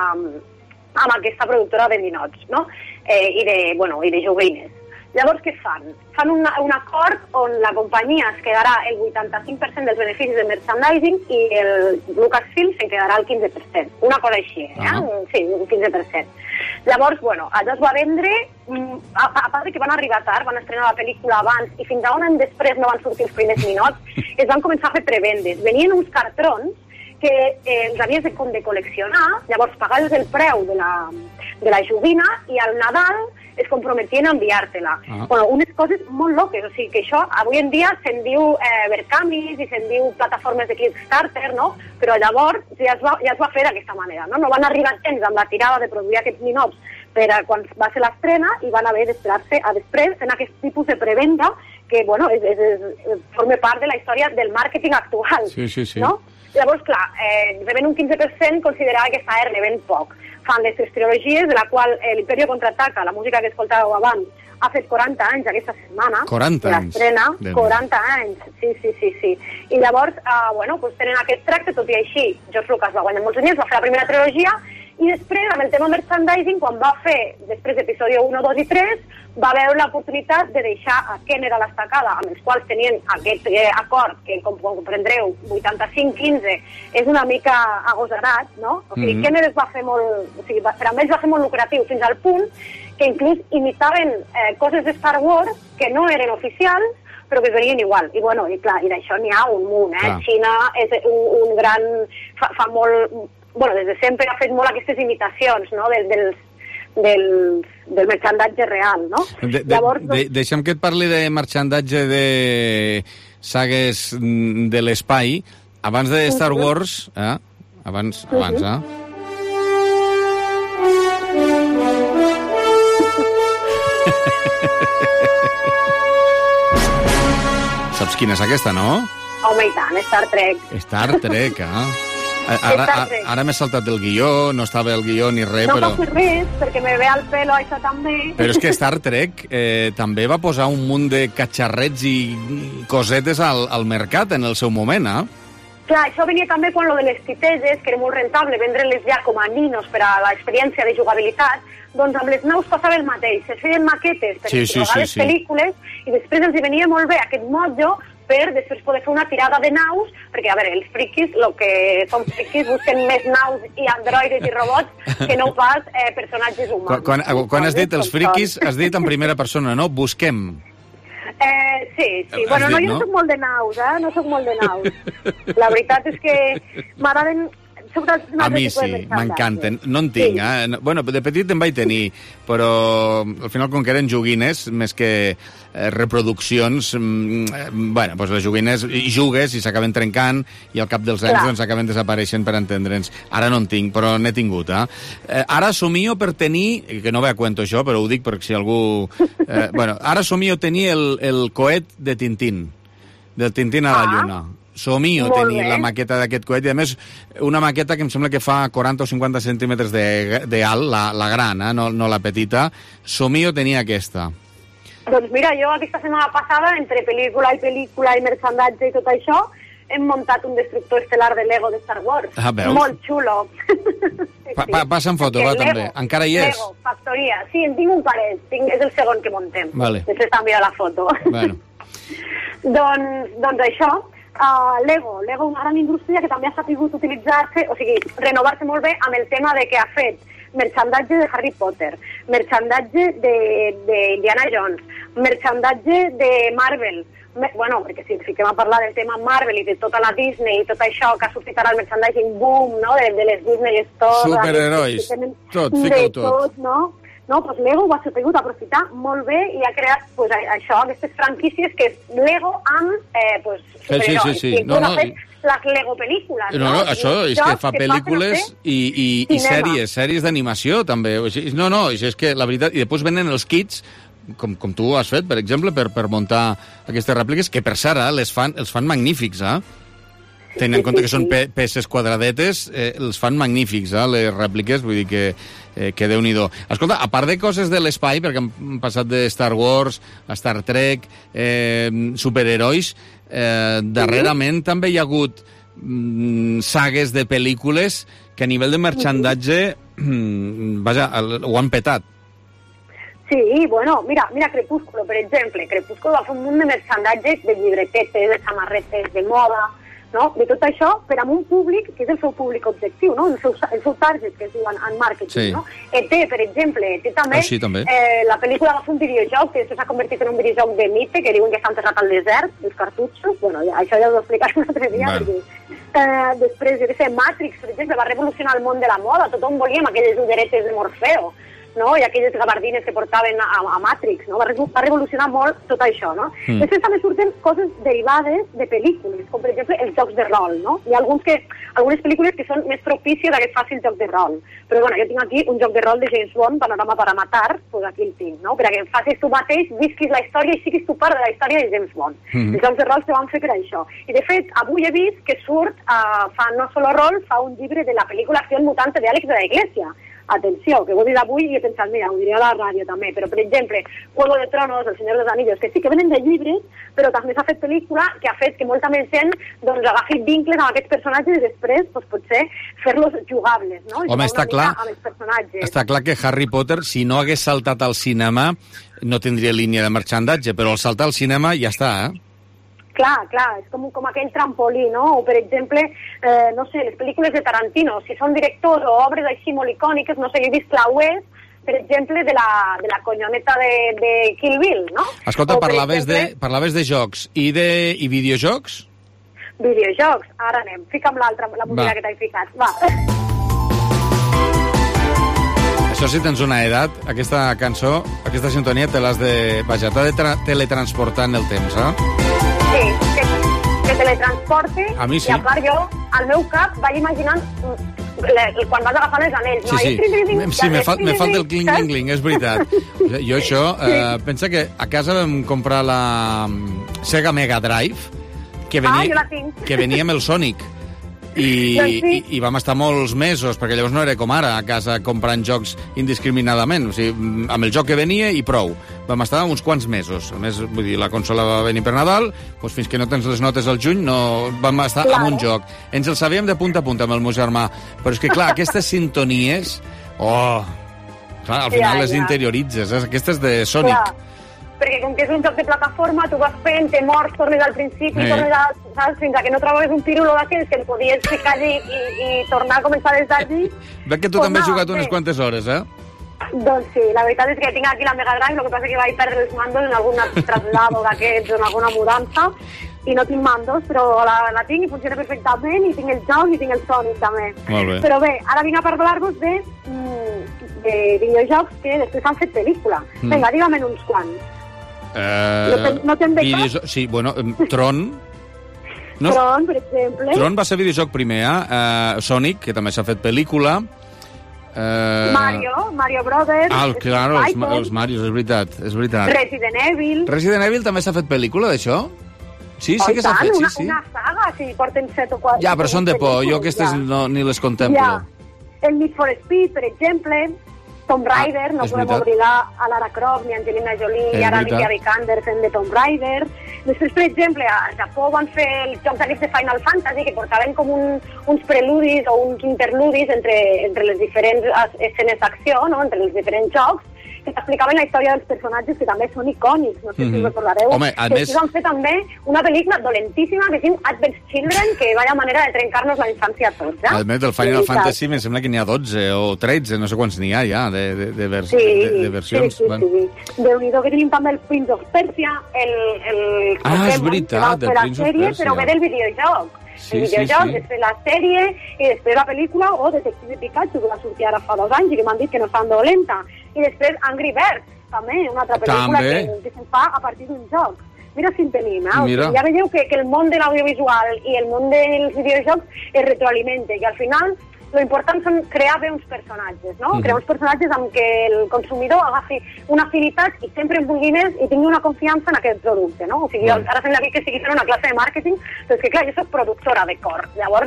aquesta productora de ninots, no? I de joguines. Llavors, què fan? Fan un acord on la companyia es quedarà el 85% dels beneficis de merchandising i el Lucasfilm se'n quedarà el 15%. Una cosa així, Sí, un 15%. Llavors, allò es va vendre, a part que van arribar tard, van estrenar la pel·lícula abans i fins a un any després no van sortir els primers ninots, es van començar a fer prevendes. Venien uns cartrons que els havies de col·leccionar, llavors pagaves el preu de la joguina i al Nadal es comprometien a enviar-te-la. Unes coses molt loques, o sigui que això avui en dia se'n diu Vercamis i se'n diu plataformes de Kickstarter, no? Però llavors ja es va fer d'aquesta manera, no? No van arribar temps amb la tirada de produir aquests ninots per quan va ser l'estrena i van haver d'esperar-se a després en aquest tipus de prevenda que, forma part de la història del màrqueting actual, no? Llavors, clar, rebent un 15% considerava que estava rebent poc. Fan les 3 trilogies, de la qual l'Imperio Contraataca, la música que escoltàveu abans, ha fet 40 anys aquesta setmana. 40 anys? L'estrena, 40 anys, sí. I llavors, tenen aquest tracte, tot i així, George Lucas va guanyar molts diners, va fer la primera trilogia, i després, amb el tema merchandising, quan va fer, després d'episodi 1, 2 i 3, va veure l'oportunitat de deixar a Kenner a l'estacada, amb els quals tenien aquest acord, que com comprendreu, 85-15, és una mica agosarat, no? O sigui, Kenner es va fer molt... O sigui, per a ells va ser molt lucratiu, fins al punt que inclús imitaven coses de Star Wars que no eren oficials, però que es venien igual. I clar, i d'això n'hi ha un munt, Xina és un gran... fa molt... des de sempre ha fet molt aquestes imitacions, no?, del merchandatge real, no? Deixa'm que et parli de merchandatge de sagues de l'espai. Abans de Star Wars... Abans, Saps quina és aquesta, no? Home, i tant, Star Trek. Star Trek, Ara m'he saltat del guió, no estava el guió ni res, però... No passa res, perquè me ve al pelo això també. Però és que Star Trek també va posar un munt de catxarrets i cosetes al mercat en el seu moment, Clar, això venia també quan lo de les titeges, que era molt rentable vendre-les ja com a ninos per a l'experiència de jugabilitat, doncs amb les naus passava el mateix. Se feien maquetes per jugar les pel·lícules i després els venia molt bé aquest motllo per després poder fer una tirada de naus, perquè, a veure, els friquis, el que són friquis, busquen més naus i androides i robots que no pas personatges humans. Quan has dit els friquis, has dit en primera persona, no? Busquem. Sí. Bueno, no, jo no soc molt de naus, No soc molt de naus. La veritat és que m'agraden... A mi sí, m'encanten. No en tinc, Bueno, de petit en vaig tenir, però al final, com que eren joguines, més que reproduccions, bueno, doncs les joguines jugues i s'acaben trencant i al cap dels anys doncs acaben desapareixent, per entendre'ns. Ara no en tinc, però n'he tingut, Ara somio per tenir, que no ve a cuento això, però ho dic perquè si algú... bueno, ara somio tenir el coet de Tintín, del Tintín a la Lluna. Somio tenir la maqueta d'aquest coet, i a més una maqueta que em sembla que fa 40 o 50 centímetres d'alt, la gran, no la petita. Somio tenir aquesta. Doncs mira, jo aquesta setmana passada, entre pel·lícula i merchandatge i tot això, hem muntat un destructor estel·lar de Lego de Star Wars. Molt xulo. Passa'm foto, va, també. Encara hi és? Lego, factoria. Sí, en tinc un parell. És el segon que muntem. Vale. Després també la foto. Bueno. doncs això, Lego, una gran indústria que també ha sabut utilitzar-se, o sigui, renovar-se molt bé amb el tema de que ha fet merchandatge de Harry Potter, merchandatge d'Indiana Jones, merchandatge de Marvel. Bueno, perquè si fiquem a parlar del tema Marvel i de tota la Disney i tot això que ha sortit ara el merchandising boom, no?, de les Disney Store... Superherois, tot, fica-ho tot. No, doncs Lego ho ha sabut aprofitar molt bé i ha creat això, aquestes franquícies que és Lego amb superherois. Sí. Ha fet les Lego pel·lícules. No, això és que fa pel·lícules i sèries d'animació, també. No, és que la veritat... I després venen els kits, com tu has fet, per exemple, per muntar aquestes rèpliques, que per cert, els fan magnífics, tenint en compte que són peces quadradetes, els fan magnífics, les rèpliques, vull dir que Déu-n'hi-do. Escolta, a part de coses de l'espai, perquè hem passat de Star Wars a Star Trek, superherois, darrerament també hi ha hagut sagues de pel·lícules que a nivell de merchandatge, vaja, ho han petat. Sí, bueno, mira Crepúsculo, per exemple. Crepúsculo va fer un munt de merchandatge, de llibretetes, de samarretes, de moda, no? De tot això, per a un públic que és el seu públic objectiu, no? El seu target, que es diu en màrqueting, no? ET, per exemple, també. La pel·lícula va fer un videojoc que s'ha convertit en un videojoc de mite, que diuen que s'ha enterrat al desert, els cartutxos. Bueno, això ja ho explicaré un altre dia, perquè després, jo què sé, Matrix, per exemple, va revolucionar el món de la moda. Tothom volíem aquelles ulleretes de Morfeo, no? I aquelles gabardines que portaven a Matrix, no? Va revolucionar molt tot això, no? Després també surten coses derivades de pel·lícules, com per exemple els jocs de rol, no? Hi ha algunes pel·lícules que són més propícies a que es faci el joc de rol. Però bueno, jo tinc aquí un joc de rol de James Bond, Panorama para matar, doncs aquí el tinc, no? Per a que facis tu mateix, visquis la història i siguis tu part de la història de James Bond. Els jocs de rol se van fer per això. I de fet, avui he vist que surt, fa no solo rol, fa un llibre de la pel·lícula Acción Mutante de Àlex de la Iglesia. Atenció, que ho he dit avui i he pensat, mira, ho diré a la ràdio també, però per exemple, Juego de Tronos, El Senyor dels Anillos, que sí que venen de llibres, però també s'ha fet pel·lícula que ha fet que molta més gent doncs, agafi vincles amb aquests personatges i després doncs, potser fer-los jugables, no? Home, està clar que Harry Potter, si no hagués saltat al cinema, no tindria línia de merchandatge, però al saltar al cinema ja està, Clar, és com aquell trampolí, no? O, per exemple, no sé, les pel·lícules de Tarantino, si són directors o obres així molt icòniques, no sé, jo he vist la web, per exemple, de la conyoneta de Kill Bill, no? Escolta, parlaves de jocs i videojocs? Videojocs, ara anem. Fica'm la música que t'he ficat, va. Això si tens una edat, aquesta cançó, aquesta sintonia te l'has de... Vaja, t'ha de teletransportar en el temps, Sí, que teletransporte, a mi sí. I a part jo, al meu cap, vaig imaginant quan vas agafant els anells, no? Sí, me falta el cling-cling-cling, és veritat. Jo això, pensa que a casa vam comprar la Sega Mega Drive, que venia amb el Sonic. I vam estar molts mesos, perquè llavors no era com ara, a casa comprant jocs indiscriminadament, o sigui, amb el joc que venia i prou. Vam estar uns quants mesos. A més, vull dir, la consola va venir per Nadal, doncs fins que no tens les notes al juny, no vam estar amb un joc. Ens el sabíem de punta a punta amb el meu germà, però és que, clar, aquestes sintonies... Clar, al final les interioritzes, aquestes de Sonic. Perquè com que és un joc de plataforma, tu vas fent, te mors, tornes al principi, saps? Fins que no trobes un pirulo d'aquells que el podies ficar allí i tornar a començar des d'allí. Veig que tu també has jugat unes quantes hores, Doncs sí, la veritat és que tinc aquí la Mega Drive, el que passa és que vaig perdre els mandos en algun traslado d'aquests o en alguna mudança, i no tinc mandos, però la tinc i funciona perfectament, i tinc el joc i tinc el Sonic també. Molt bé. Però bé, ara vinc a parlar-vos de videojocs que després han fet pel·lícula. Vinga, dígame uns quants. No te'n veig cap? Sí, bueno, Tron... Tron, per exemple. Tron va ser videojoc primer, Sonic, que també s'ha fet pel·lícula. Mario Brothers. Claro, els Marios, és veritat. Resident Evil també s'ha fet pel·lícula, d'això? Sí que s'ha fet, sí. Una saga, si porten 7 o 4. Ja, però són de por, jo aquestes ni les contemplo. El Need for Speed, per exemple, Tomb Raider, no podem oblidar a Lara Croft, ni Angelina Jolie, i ara Alicia Vikander fent de Tomb Raider. Després, per exemple, a Japó van fer els jocs aquests de Final Fantasy, que portaven com uns preludis o uns interludis entre les diferents escenes d'acció, no? Entre els diferents jocs, que t'explicaven la història dels personatges, que també són icònics, no sé si us recordareu. Home, a més... van fer també una pel·lícula dolentíssima que es diu Advent Children, que vaya manera de trencar-nos la infància a tots. A més, del Final Fantasy em sembla que n'hi ha 12 o 13, no sé quants n'hi ha ja, de versions. Sí. Déu-n'hi-do que tenim també el Prince of Persia, el és veritat, el Prince of Persia. Però ve del videojoc. El videojoc, després la sèrie i després la pel·lícula o Detective Pikachu, que va sortir ara fa 2 anys i que m'han dit que no és tan dolenta. I després Angry Birds, també, una altra pel·lícula que se'n fa a partir d'un joc. Mira si en tenim, ja veieu que el món de l'audiovisual i el món dels videojocs es retroalimenta i al final lo important són crear bé uns personatges, no? Crear uns personatges amb què el consumidor agafi una afinitat i sempre en vulgui més i tingui una confiança en aquest producte, no? O sigui, ara sembla que sigui fent una classe de màrqueting, però és que, clar, jo soc productora de cor. Llavors,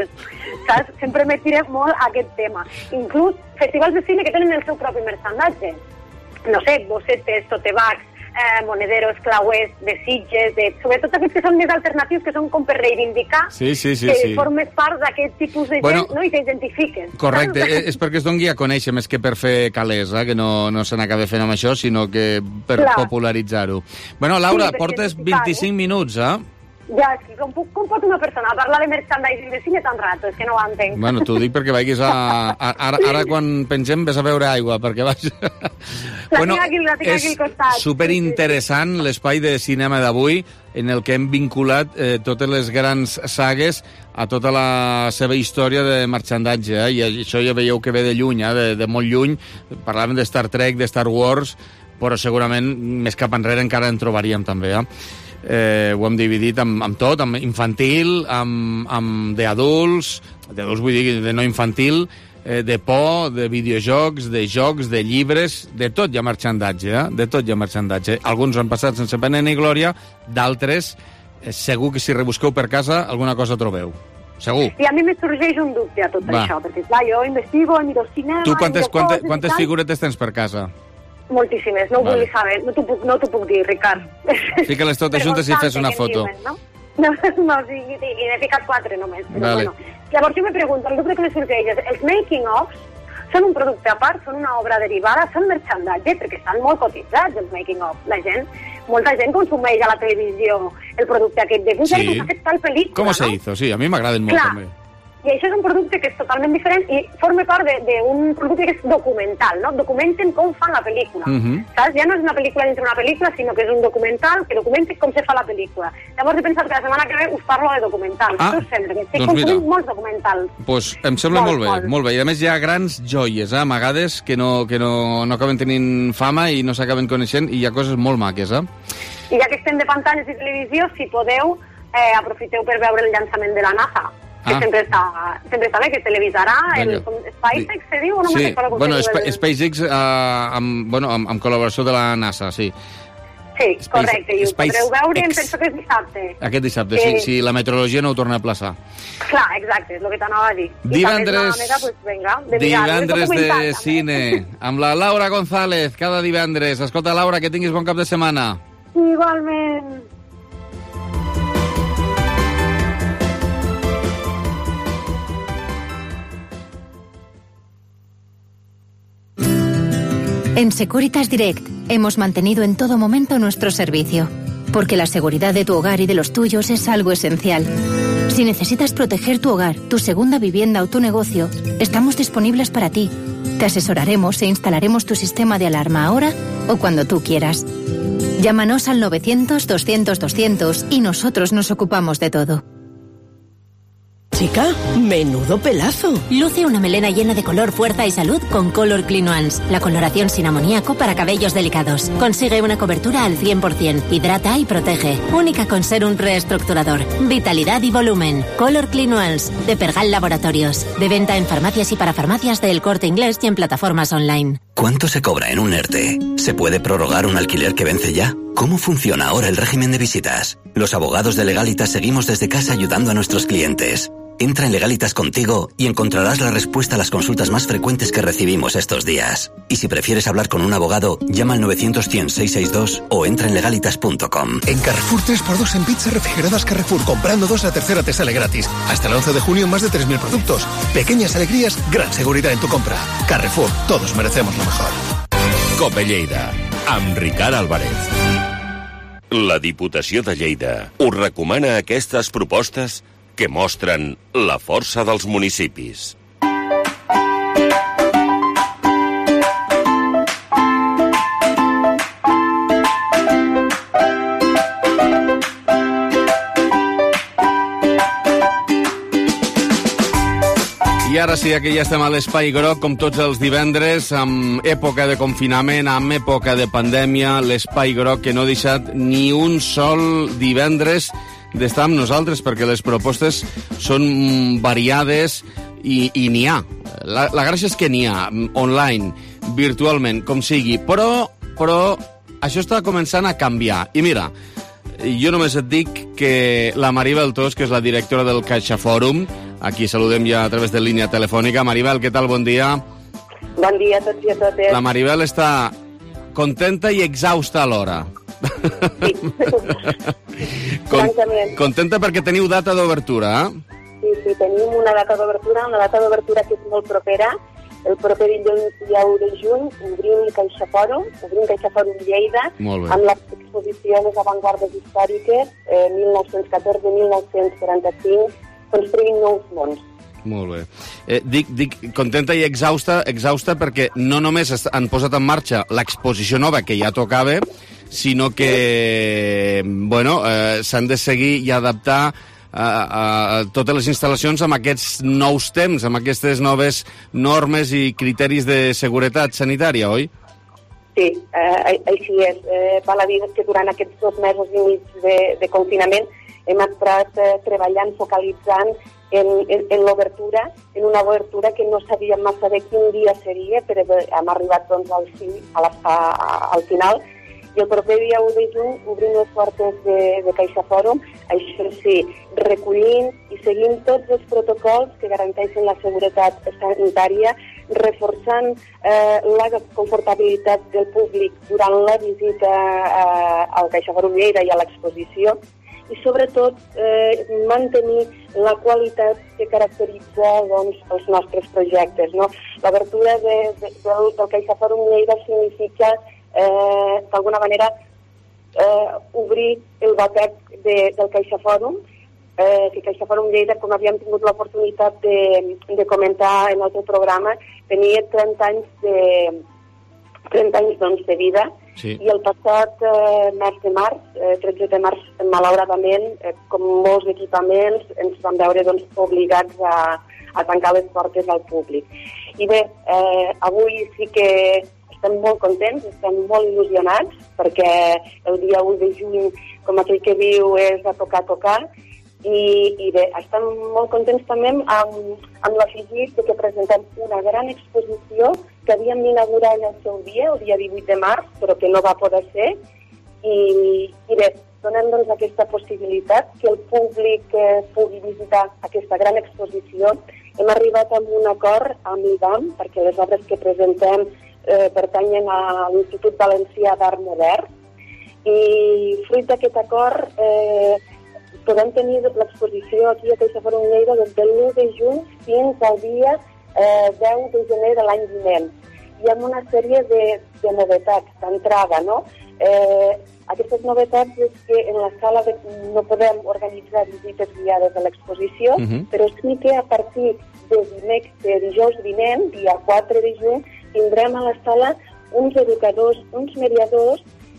saps? Sempre me tiré molt a aquest tema. Inclús festivals de cine que tenen el seu propi merchandatge. No sé, bossetes, totebags, monederos, clauers, de Sitges, sobretot aquests que són més alternatius, que són com per reivindicar que formes part d'aquest tipus de gent, no? I t'identifiques. Correcte, és perquè es doni a conèixer més que per fer calesa, que no se n'acaba fent amb això, sinó que per popularitzar-ho. Bueno, Laura, portes 25 minuts, Ja, és que com pot una persona parlar de merchandising de cine tan rato? És que no ho entenc. Bueno, t'ho dic perquè vagis ara quan pengem ves a beure aigua, perquè vas... Bueno, és superinteressant l'espai de cinema d'avui, en el que hem vinculat totes les grans sagues a tota la seva història de marxandatge, i això ja veieu que ve de lluny, de molt lluny. Parlàvem de Star Trek, de Star Wars, però segurament més cap enrere encara en trobaríem també, ho hem dividit amb tot, amb infantil, amb d'adults vull dir, de no infantil, de por, de videojocs, de jocs, de llibres, de tot hi ha marxandatge, de tot hi ha marxandatge. Alguns han passat sense pena ni glòria, d'altres segur que si rebusqueu per casa alguna cosa trobeu. Segur. I a mi me sorgeix un dubte a tot això, perquè clar, jo investigo, miro cinema... Tu quantes figuretes tens per casa? Moltíssimes, no ho vull saber, no t'ho puc dir, Ricard. Fica-les totes juntes i fes una foto. No, sí, i n'he ficat 4 només. Però bueno. Llavors jo me pregunto, el dubte que me sorgeix és, els making-ofs són un producte a part, són una obra derivada, són merchandatge, perquè estan molt cotitzats els making-ofs. Molta gent consumeix a la televisió el producte aquest de Google, com s'ha fet tal pel·lícula, ¿Cómo se hizo? Sí, a mi m'agraden molt també. I això és un producte que és totalment diferent i forma part d'un producte que és documental, no? Documenten com fan la pel·lícula, saps? Ja no és una pel·lícula dintre una pel·lícula, sinó que és un documental que documenta com se fa la pel·lícula. Llavors he pensat que la setmana que ve us parlo de documentals. Què us sembla? Estic consumint molts documentals. Doncs em sembla molt bé. I a més hi ha grans joies, amagades, que no acaben tenint fama i no s'acaben coneixent, i hi ha coses molt maques, I ja que estem de pantalles i televisió, si podeu, aprofiteu per veure el llançament de la NASA, que sempre està bé, que televisarà el SpaceX, se diu? Sí, bueno, SpaceX amb col·laboració de la NASA, sí. Sí, correcte, i ho podreu veure, em penso que és dissabte. Aquest dissabte, si la meteorologia no ho torna a aplaçar. Clar, exacte, és el que t'anava a dir. Divendres de cine, amb la Laura González, cada divendres. Escolta, Laura, que tinguis bon cap de setmana. Igualment. En Securitas Direct hemos mantenido en todo momento nuestro servicio, porque la seguridad de tu hogar y de los tuyos es algo esencial. Si necesitas proteger tu hogar, tu segunda vivienda o tu negocio, estamos disponibles para ti. Te asesoraremos e instalaremos tu sistema de alarma ahora o cuando tú quieras. Llámanos al 900-200-200 y nosotros nos ocupamos de todo. Chica, menudo pelazo. Luce una melena llena de color, fuerza y salud con Color Clean Ones. La coloración sin amoníaco para cabellos delicados. Consigue una cobertura al 100%. Hidrata y protege. Única con serum reestructurador. Vitalidad y volumen. Color Clean Ones. De Pergal Laboratorios. De venta en farmacias y parafarmacias de El Corte Inglés y en plataformas online. ¿Cuánto se cobra en un ERTE? ¿Se puede prorrogar un alquiler que vence ya? ¿Cómo funciona ahora el régimen de visitas? Los abogados de Legalitas seguimos desde casa ayudando a nuestros clientes. Entra en Legalitas Contigo y encontrarás la respuesta a las consultas más frecuentes que recibimos estos días. Y si prefieres hablar con un abogado, llama al 900-100-662 o entra en legalitas.com. En Carrefour 3x2 en pizzas refrigeradas Carrefour. Comprando 2, la tercera te sale gratis. Hasta el 11 de junio más de 3.000 productos. Pequeñas alegrías, gran seguridad en tu compra. Carrefour, todos merecemos lo mejor. Cope Lleida, amb Ricard Álvarez. La Diputació de Lleida us recomana aquestes propostes que mostren la força dels municipis. I ara sí, que ja estem a l'Espai Groc, com tots els divendres, amb època de confinament, amb època de pandèmia, l'Espai Groc que no ha deixat ni un sol divendres d'estar amb nosaltres, perquè les propostes són variades i n'hi ha. La gràcia és que n'hi ha, online, virtualment, com sigui. Però això està començant a canviar. I mira, jo només et dic que la Maribel Tos, que és la directora del CaixaForum, aquí saludem ja a través de línia telefònica. Maribel, què tal? Bon dia. Bon dia a tots i a totes. La Maribel està contenta i exhausta alhora. Sí. Contenta perquè teniu data d'obertura, eh? Sí, tenim una data d'obertura que és molt propera. El proper dilluns, dia 1 de juny, obrim CaixaForum Lleida, amb l'exposició Les avantguardes històriques, 1914-1945, construint nous mons. Molt bé. Dic contenta i exhausta perquè no només han posat en marxa l'exposició nova, que ja tocava, sinó que s'han de seguir i adaptar a totes les instal·lacions amb aquests nous temps, amb aquestes noves normes i criteris de seguretat sanitària, oi? Sí, així és. Val a dir que durant aquests 2 mesos i mig de confinament hem estat treballant, focalitzant en l'obertura, en una obertura que no sabíem massa de quin dia seria, però hem arribat al final. I el proper dia 1 de juny obrim les portes de CaixaForum, això sí, recollint i seguint tots els protocols que garanteixen la seguretat sanitària, reforçant la confortabilitat del públic durant la visita al CaixaForum Lleida i a l'exposició, i sobretot mantenir la qualitat que caracteritza els nostres projectes. L'obertura del CaixaForum Lleida significa d'alguna manera obrir el batec del CaixaForum, que CaixaForum Lleida, com havíem tingut l'oportunitat de comentar en el teu programa, tenia 30 anys de vida, sí. I el passat mes de març, 13 de març, malauradament, com molts equipaments, ens vam veure obligats a tancar les portes al públic. I bé, avui sí que estem molt contents, estem molt il·lusionats, perquè el dia 1 de juny, com aquell que diu, és a tocar, i bé, estem molt contents també amb l'afegit que presentem una gran exposició que havíem d'inaugurar en el seu dia, el dia 18 de març, però que no va poder ser, i bé, donem aquesta possibilitat que el públic pugui visitar aquesta gran exposició. Hem arribat a un acord amb l'IDAM, perquè les obres que presentem pertanyen a l'Institut Valencià d'Art Modern, i fruit d'aquest acord podem tenir l'exposició aquí a CaixaForum Lleida des del 1 de juny fins al dia 10 de gener de l'any vinent. I amb una sèrie de novetats d'entrada, no? Aquestes novetats és que en la sala no podem organitzar visites guiades a l'exposició, però sí que a partir de dijous vinent, dia 4 de juny, tindrem a la sala uns educadors, uns mediadors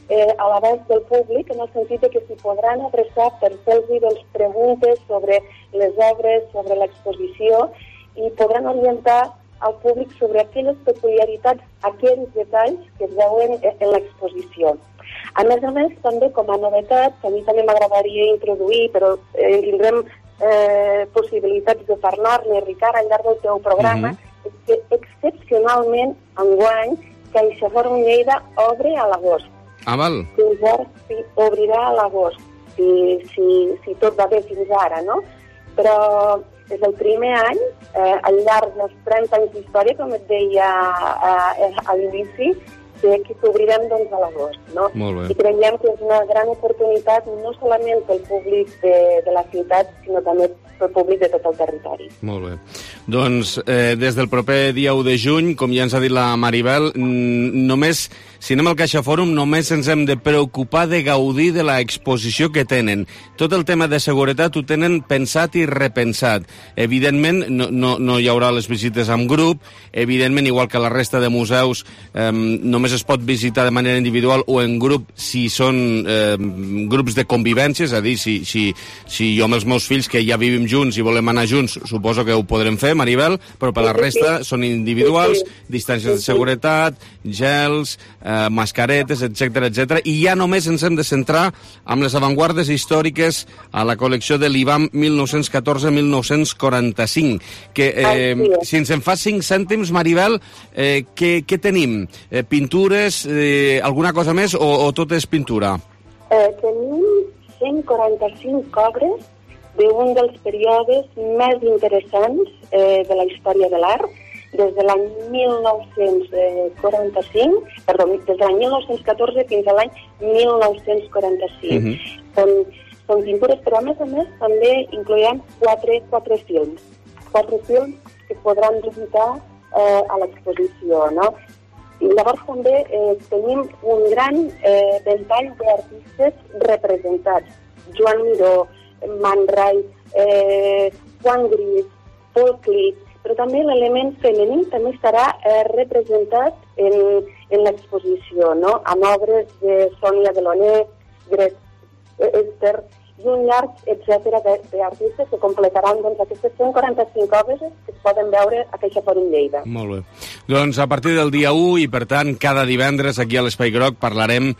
a l'abast del públic, en el sentit que s'hi podran adreçar per fer-los preguntes sobre les obres, sobre l'exposició, i podran orientar al públic sobre aquelles peculiaritats, aquells detalls que es veuen en l'exposició. A més, també com a novetat, que a mi també m'agradaria introduir, però tindrem possibilitats de parlar-ne, Ricard, al llarg del teu programa, és que excepcionalment, enguany, CaixaForum Lleida obre a l'agost. Ah, val. Fins ara sí, obrirà a l'agost, si tot va bé fins ara, no? Però és el primer any, al llarg dels 30 anys d'història, com et deia a l'inici, que s'obrirem doncs, a l'agost, no? Molt bé. I creiem que és una gran oportunitat no solament pel públic de la ciutat, sinó també pel públic de tot el territori. Molt bé. Doncs des del proper dia 1 de juny, com ja ens ha dit la Maribel, només, si anem al CaixaForum, només ens hem de preocupar de gaudir de l'exposició que tenen. Tot el tema de seguretat ho tenen pensat i repensat. Evidentment, no hi haurà les visites amb grup, evidentment, igual que la resta de museus, només es pot visitar de manera individual o en grup si són grups de convivència, és a dir, si jo amb els meus fills, que ja vivim junts i volem anar junts, suposo que ho podrem fer, Maribel, però per la resta són individuals, distàncies de seguretat, gels, mascaretes, etc. I ja només ens hem de centrar amb les avantguardes històriques a la col·lecció de l'IBAM 1914-1945, que si ens en fa 5 cèntims, Maribel, què tenim? Pintures, alguna cosa més o tot és pintura? Tenim 145 obres d'un dels períodes més interessants de la història de l'art, des de l'any 1945, perdó, des de l'any 1914 fins a l'any 1945. Són pintures, però a més també incloem 4 films. 4 films que podran visitar a l'exposició, no? I llavors també tenim un gran ventall d'artistes representats. Joan Miró, Man Ray, Juan Gris, Paul Klee, però també l'element femení també estarà representat en l'exposició, no? Amb obres de Sònia Delaunay, Greg Esther i un llarg, etc. d'artistes que completaran aquestes 145 obres que es poden veure a CaixaForum Lleida. Molt bé. Doncs a partir del dia 1 i, per tant, cada divendres aquí a l'Espai Groc parlarem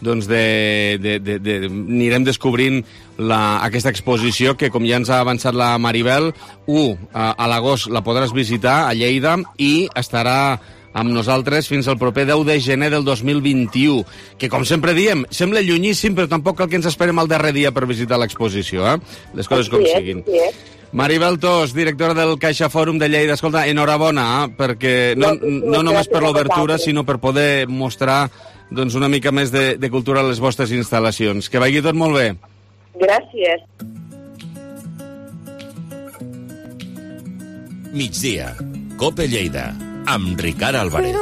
anirem descobrint aquesta exposició que, com ja ens ha avançat la Maribel, a l'agost la podràs visitar a Lleida i estarà amb nosaltres fins al proper 10 de gener del 2021, que, com sempre diem, sembla llunyíssim, però tampoc cal que ens esperem al darrer dia per visitar l'exposició, Les coses com siguin. Maribel Tos, directora del CaixaForum de Lleida. Escolta, enhorabona, perquè no només per l'obertura, sinó per poder mostrar una mica més de cultura a les vostres instal·lacions. Que vagi tot molt bé. Gràcies. Migdia. COPE Lleida. Amb Ricard Álvarez.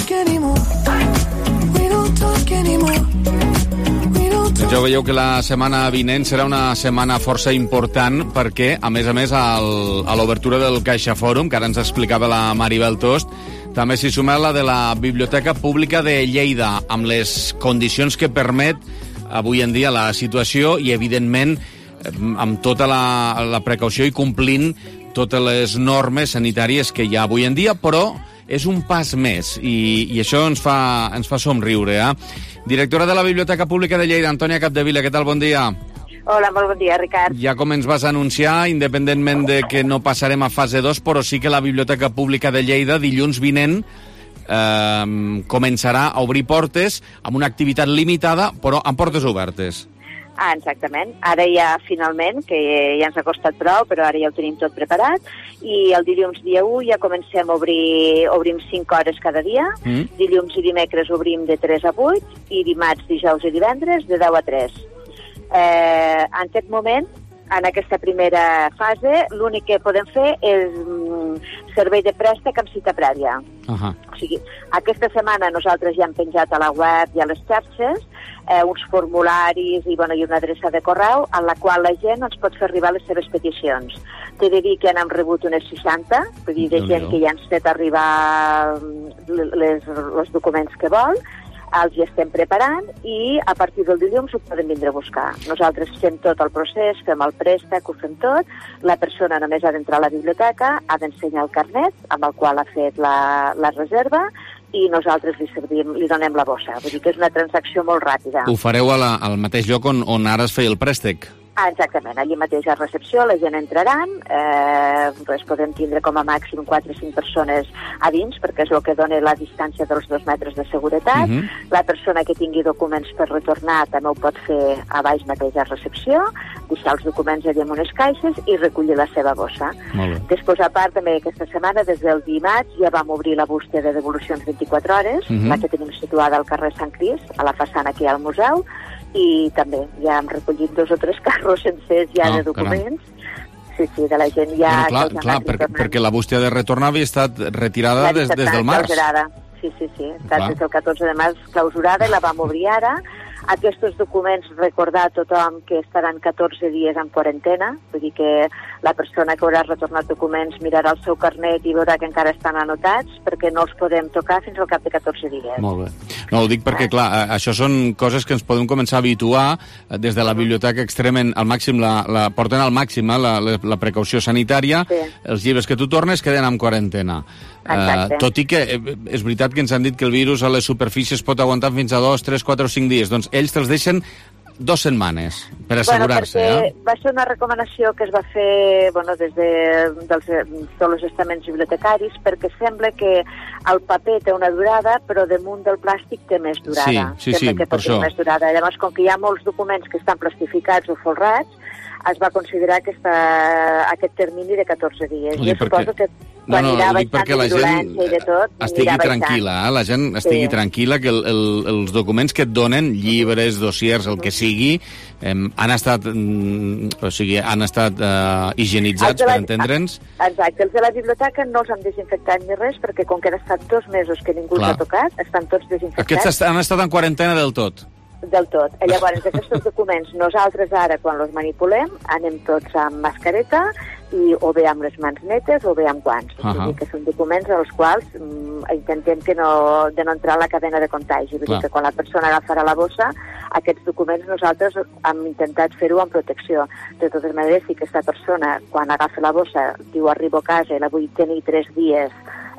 Ja veieu que la setmana vinent serà una setmana força important perquè, a més, a l'obertura del CaixaForum, que ara ens explicava la Maribel Tost, també s'hi suma la de la Biblioteca Pública de Lleida, amb les condicions que permet avui en dia la situació i, evidentment, amb tota la precaució i complint totes les normes sanitàries que hi ha avui en dia, però és un pas més i això ens fa somriure. Directora de la Biblioteca Pública de Lleida, Antònia Capdevila, què tal? Bon dia. Hola, molt bon dia, Ricard. Ja com ens vas anunciar, independentment de que no passarem a fase 2, però sí que la Biblioteca Pública de Lleida dilluns vinent començarà a obrir portes amb una activitat limitada, però amb portes obertes. Exactament. Ara ja, finalment, que ja ens ha costat prou, però ara ja ho tenim tot preparat, i el dilluns dia 1 ja comencem a obrim 5 hores cada dia, dilluns i dimecres obrim de 3 a 8, i dimarts, dijous i divendres de 10 a 3. En aquest moment, en aquesta primera fase, l'únic que podem fer és servei de préstec amb cita prèvia. O sigui, aquesta setmana nosaltres ja hem penjat a la web i a les xarxes uns formularis i una adreça de correu en la qual la gent ens pot fer arribar les seves peticions. T'he de dir que n'hem rebut unes 60, vull dir, de gent que ja ens ha fet arribar els documents que vol. els hi estem preparant i a partir del dilluns ho poden vindre a buscar. Nosaltres fem tot el procés, fem el préstec, ho fem tot. La persona només ha d'entrar a la biblioteca, ha d'ensenyar el carnet amb el qual ha fet la reserva i nosaltres li donem la bossa. Vull dir que és una transacció molt ràpida. Ho fareu al mateix lloc on ara es feia el préstec? Exactament, allí mateix a recepció la gent entraran, podem tindre com a màxim 4 o 5 persones a dins, perquè és el que dona la distància dels 2 metres de seguretat. La persona que tingui documents per retornar també ho pot fer a baix mateix a recepció, deixar els documents allà en unes caixes i recollir la seva bossa. Després, a part, també aquesta setmana, des del dimarts, ja vam obrir la bústia de devolucions 24 hores, la que tenim situada al carrer Sant Crist, a la façana que hi ha al museu, i també ja hem recollit 2 o 3 carros sencers ja de documents. Sí, de la gent ja... Clar, perquè la bústia de retornar havia estat retirada des del març. Sí, està des del 14 de març clausurada i la vam obrir ara. Aquests documents, recordar a tothom que estaran 14 dies en quarantena, vull dir que la persona que haurà retornat documents mirarà el seu carnet i veurà que encara estan anotats, perquè no els podem tocar fins al cap de 14 dies. Molt bé. No, ho dic perquè, clar, això són coses que ens podem començar a habituar des de la biblioteca, extremen al màxim, porten al màxim la precaució sanitària, els llibres que tu tornes queden en quarantena. Tot i que és veritat que ens han dit que el virus a les superfícies pot aguantar fins a 2, 3, 4 o 5 dies. Doncs ells te'ls deixen 2 setmanes per assegurar-se. Va ser una recomanació que es va fer des de tots els estaments bibliotecaris, perquè sembla que el paper té una durada, però damunt del plàstic té més durada. Sí, per això. Llavors, com que hi ha molts documents que estan plastificats o folrats, es va considerar aquest termini de 14 dies. Jo suposo que quan irà baixant la violència i de tot, estigui tranquil·la, la gent estigui tranquil·la, que els documents que et donen, llibres, dossiers, el que sigui, han estat higienitzats, per entendre'ns. Exacte, els de la biblioteca no els han desinfectat ni res, perquè com que han estat 2 mesos que ningú els ha tocat, estan tots desinfectats. Aquests han estat en quarantena del tot? Del tot. Llavors, aquests documents, nosaltres ara, quan els manipulem, anem tots amb mascareta, o bé amb les mans netes o bé amb guants. És a dir, que són documents als quals intentem de no entrar en la cadena de contagi. Vull dir que quan la persona agafarà la bossa, aquests documents nosaltres hem intentat fer-ho amb protecció. De totes maneres, si aquesta persona, quan agafa la bossa, diu arribo a casa i la vull tenir 3 dies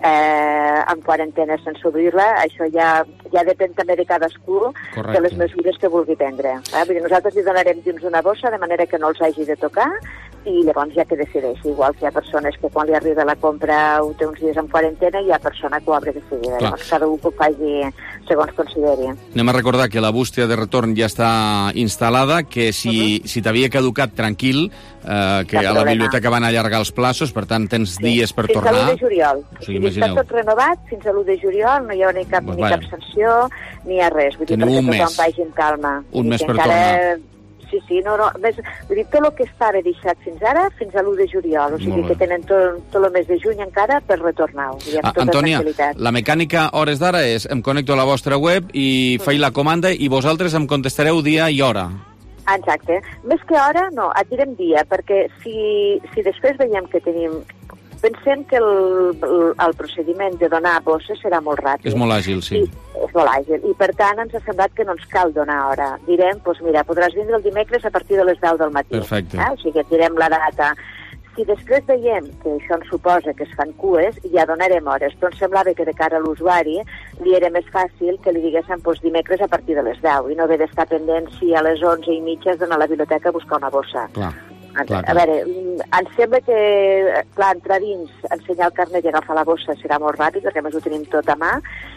en quarantena sense obrir-la, això ja depèn també de cadascú de les mesures que vulgui prendre. Vull dir, nosaltres li donarem dins una bossa de manera que no els hagi de tocar i llavors ja que decideixi. Igual que hi ha persones que quan li arriba la compra ho té uns dies en quarantena i hi ha persona que ho obre de seguida. Llavors cada un que ho faci segons consideri. Anem a recordar que la bústia de retorn ja està instal·lada, que si t'havia caducat, tranquil, que a la biblioteca van allargar els plaços, per tant tens dies per tornar. Fins a l'1 de juliol. Està tot renovat fins a l'1 de juliol, no hi ha ni cap sanció ni hi ha res. Vull dir, perquè tothom vagi amb calma. Un mes per tornar. Sí, no. Vull dir, tot el que estava deixat fins ara, fins a l'1 de juliol. O sigui que tenen tot el mes de juny encara per retornar-ho. Antònia, la mecànica a hores d'ara és em connecto a la vostra web i faig la comanda i vosaltres em contestareu dia i hora. Exacte. Més que hora, no, et direm dia, perquè si després veiem que tenim... Pensem que el procediment de donar bosses serà molt ràpid. És molt àgil, sí. És molt àgil. I, per tant, ens ha semblat que no ens cal donar hora. Direm, doncs mira, podràs vindre el dimecres a partir de les 10 del matí. Perfecte. O sigui, et direm la data. Si després veiem que això ens suposa que es fan cues, ja donarem hores. Però ens semblava que de cara a l'usuari li era més fàcil que li diguéssim dimecres a partir de les 10 i no haver d'estar pendent si a les 11:30 has d'anar a la biblioteca a buscar una bossa. Clar. A veure, em sembla que, clar, entrar dins, ensenyar el carnet i agafar la bossa serà molt ràpid, perquè a més ho tenim tot a mà,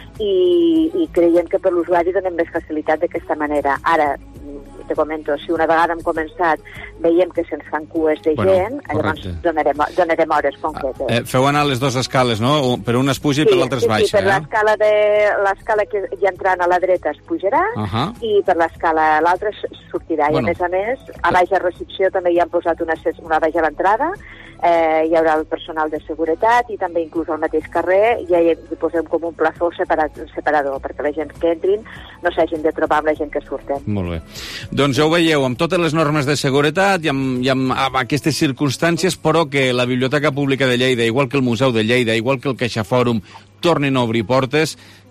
i creiem que per l'usuari donem més facilitat d'aquesta manera. Ara, te comento, si una vegada hem començat veiem que se'ns fan cues de gent, llavors donarem hores concretes. Feu anar les dues escales, no? Per una es puja i per l'altra es baixa. Sí, per l'escala que hi entrant a la dreta es pujarà i per l'escala a l'altra sortirà. I a més, a baix a recepció també hi han posat una baix a l'entrada, hi haurà el personal de seguretat i també inclús al mateix carrer ja hi posem com un plafó separador perquè la gent que entrin no s'hagin de trobar amb la gent que surten. Molt bé. Doncs ja ho veieu, amb totes les normes de seguretat i amb aquestes circumstàncies, però que la Biblioteca Pública de Lleida, igual que el Museu de Lleida, igual que el CaixaFòrum, tornin a obrir portes,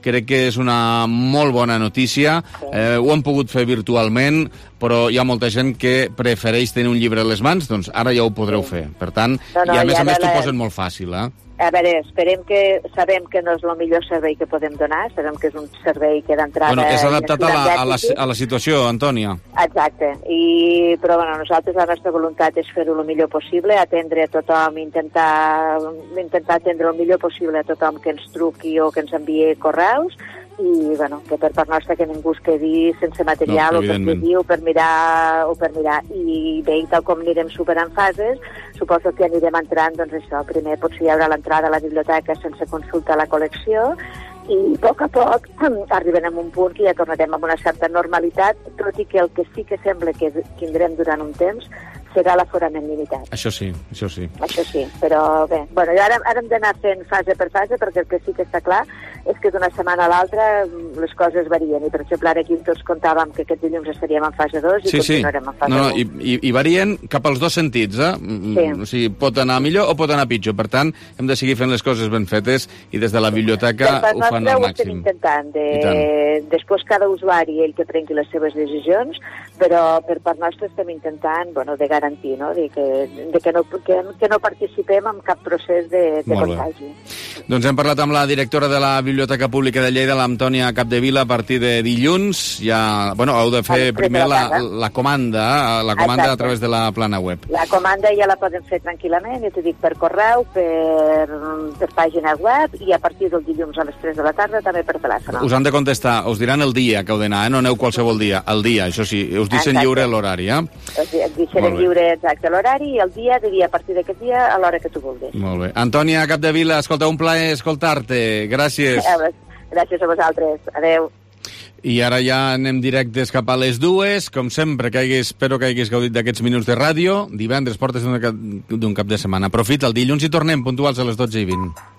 crec que és una molt bona notícia. Ho hem pogut fer virtualment, però hi ha molta gent que prefereix tenir un llibre a les mans, doncs ara ja ho podreu fer. Per tant, i a més t'ho posen molt fàcil, A veure, sabem que no és el millor servei que podem donar, sabem que és un servei que d'entrada... Bueno, és adaptat a la situació, Antònia. Exacte, però nosaltres la nostra voluntat és fer-ho el millor possible, atendre a tothom, intentar atendre el millor possible a tothom que ens truqui o que ens enviï correus, i que per part nostra que ningú es quedi sense material o per mirar. I bé, tal com anirem superant fases, suposo que anirem entrant, doncs això, primer potser hi haurà l'entrada a la biblioteca sense consultar la col·lecció, i a poc arribem a un punt que ja tornarem amb una certa normalitat, tot i que el que sí que sembla que tindrem durant un temps serà l'aforament limitat. Això sí. Això sí, però bé, ara hem d'anar fent fase per fase, perquè el que sí que està clar és que d'una setmana a l'altra les coses varien, i per exemple ara aquí tots comptàvem que aquest dilluns estaríem en fase 2 i continuarem en fase 1. I varien cap als dos sentits, O sigui, pot anar millor o pot anar pitjor, per tant hem de seguir fent les coses ben fetes, i des de la biblioteca ho fan al màxim. Ho estem intentant, després cada usuari ell que prengui les seves decisions, però per part nostra estem intentant, de garantir, no? Que no participem en cap procés de contagi. Doncs hem parlat amb la directora de la Biblioteca Pública de Lleida, l'Antònia Capdevila, a partir de dilluns. Ja, heu de fer primer la comanda a través de la plana web. La comanda ja la poden fer tranquil·lament, ja t'ho dic, per correu, per pàgina web, i a partir del dilluns a les 3 de la tarda també per telèfon. Us han de contestar, us diran el dia que heu d'anar, no aneu qualsevol dia, el dia, això sí, us deixen lliure l'horari, Us deixarem lliure exacte l'horari, i el dia a partir d'aquest dia a l'hora que tu vulguis. Molt bé. Antònia Capdevila, escolta, un plaer escoltar-te. Gràcies. Gràcies a vosaltres. Adeu. I ara ja anem directes cap a les 2. Com sempre, espero que hagis gaudit d'aquests minuts de ràdio. Divendres portes d'un cap de setmana. Aprofita, el dilluns i tornem puntuals a les 12:20.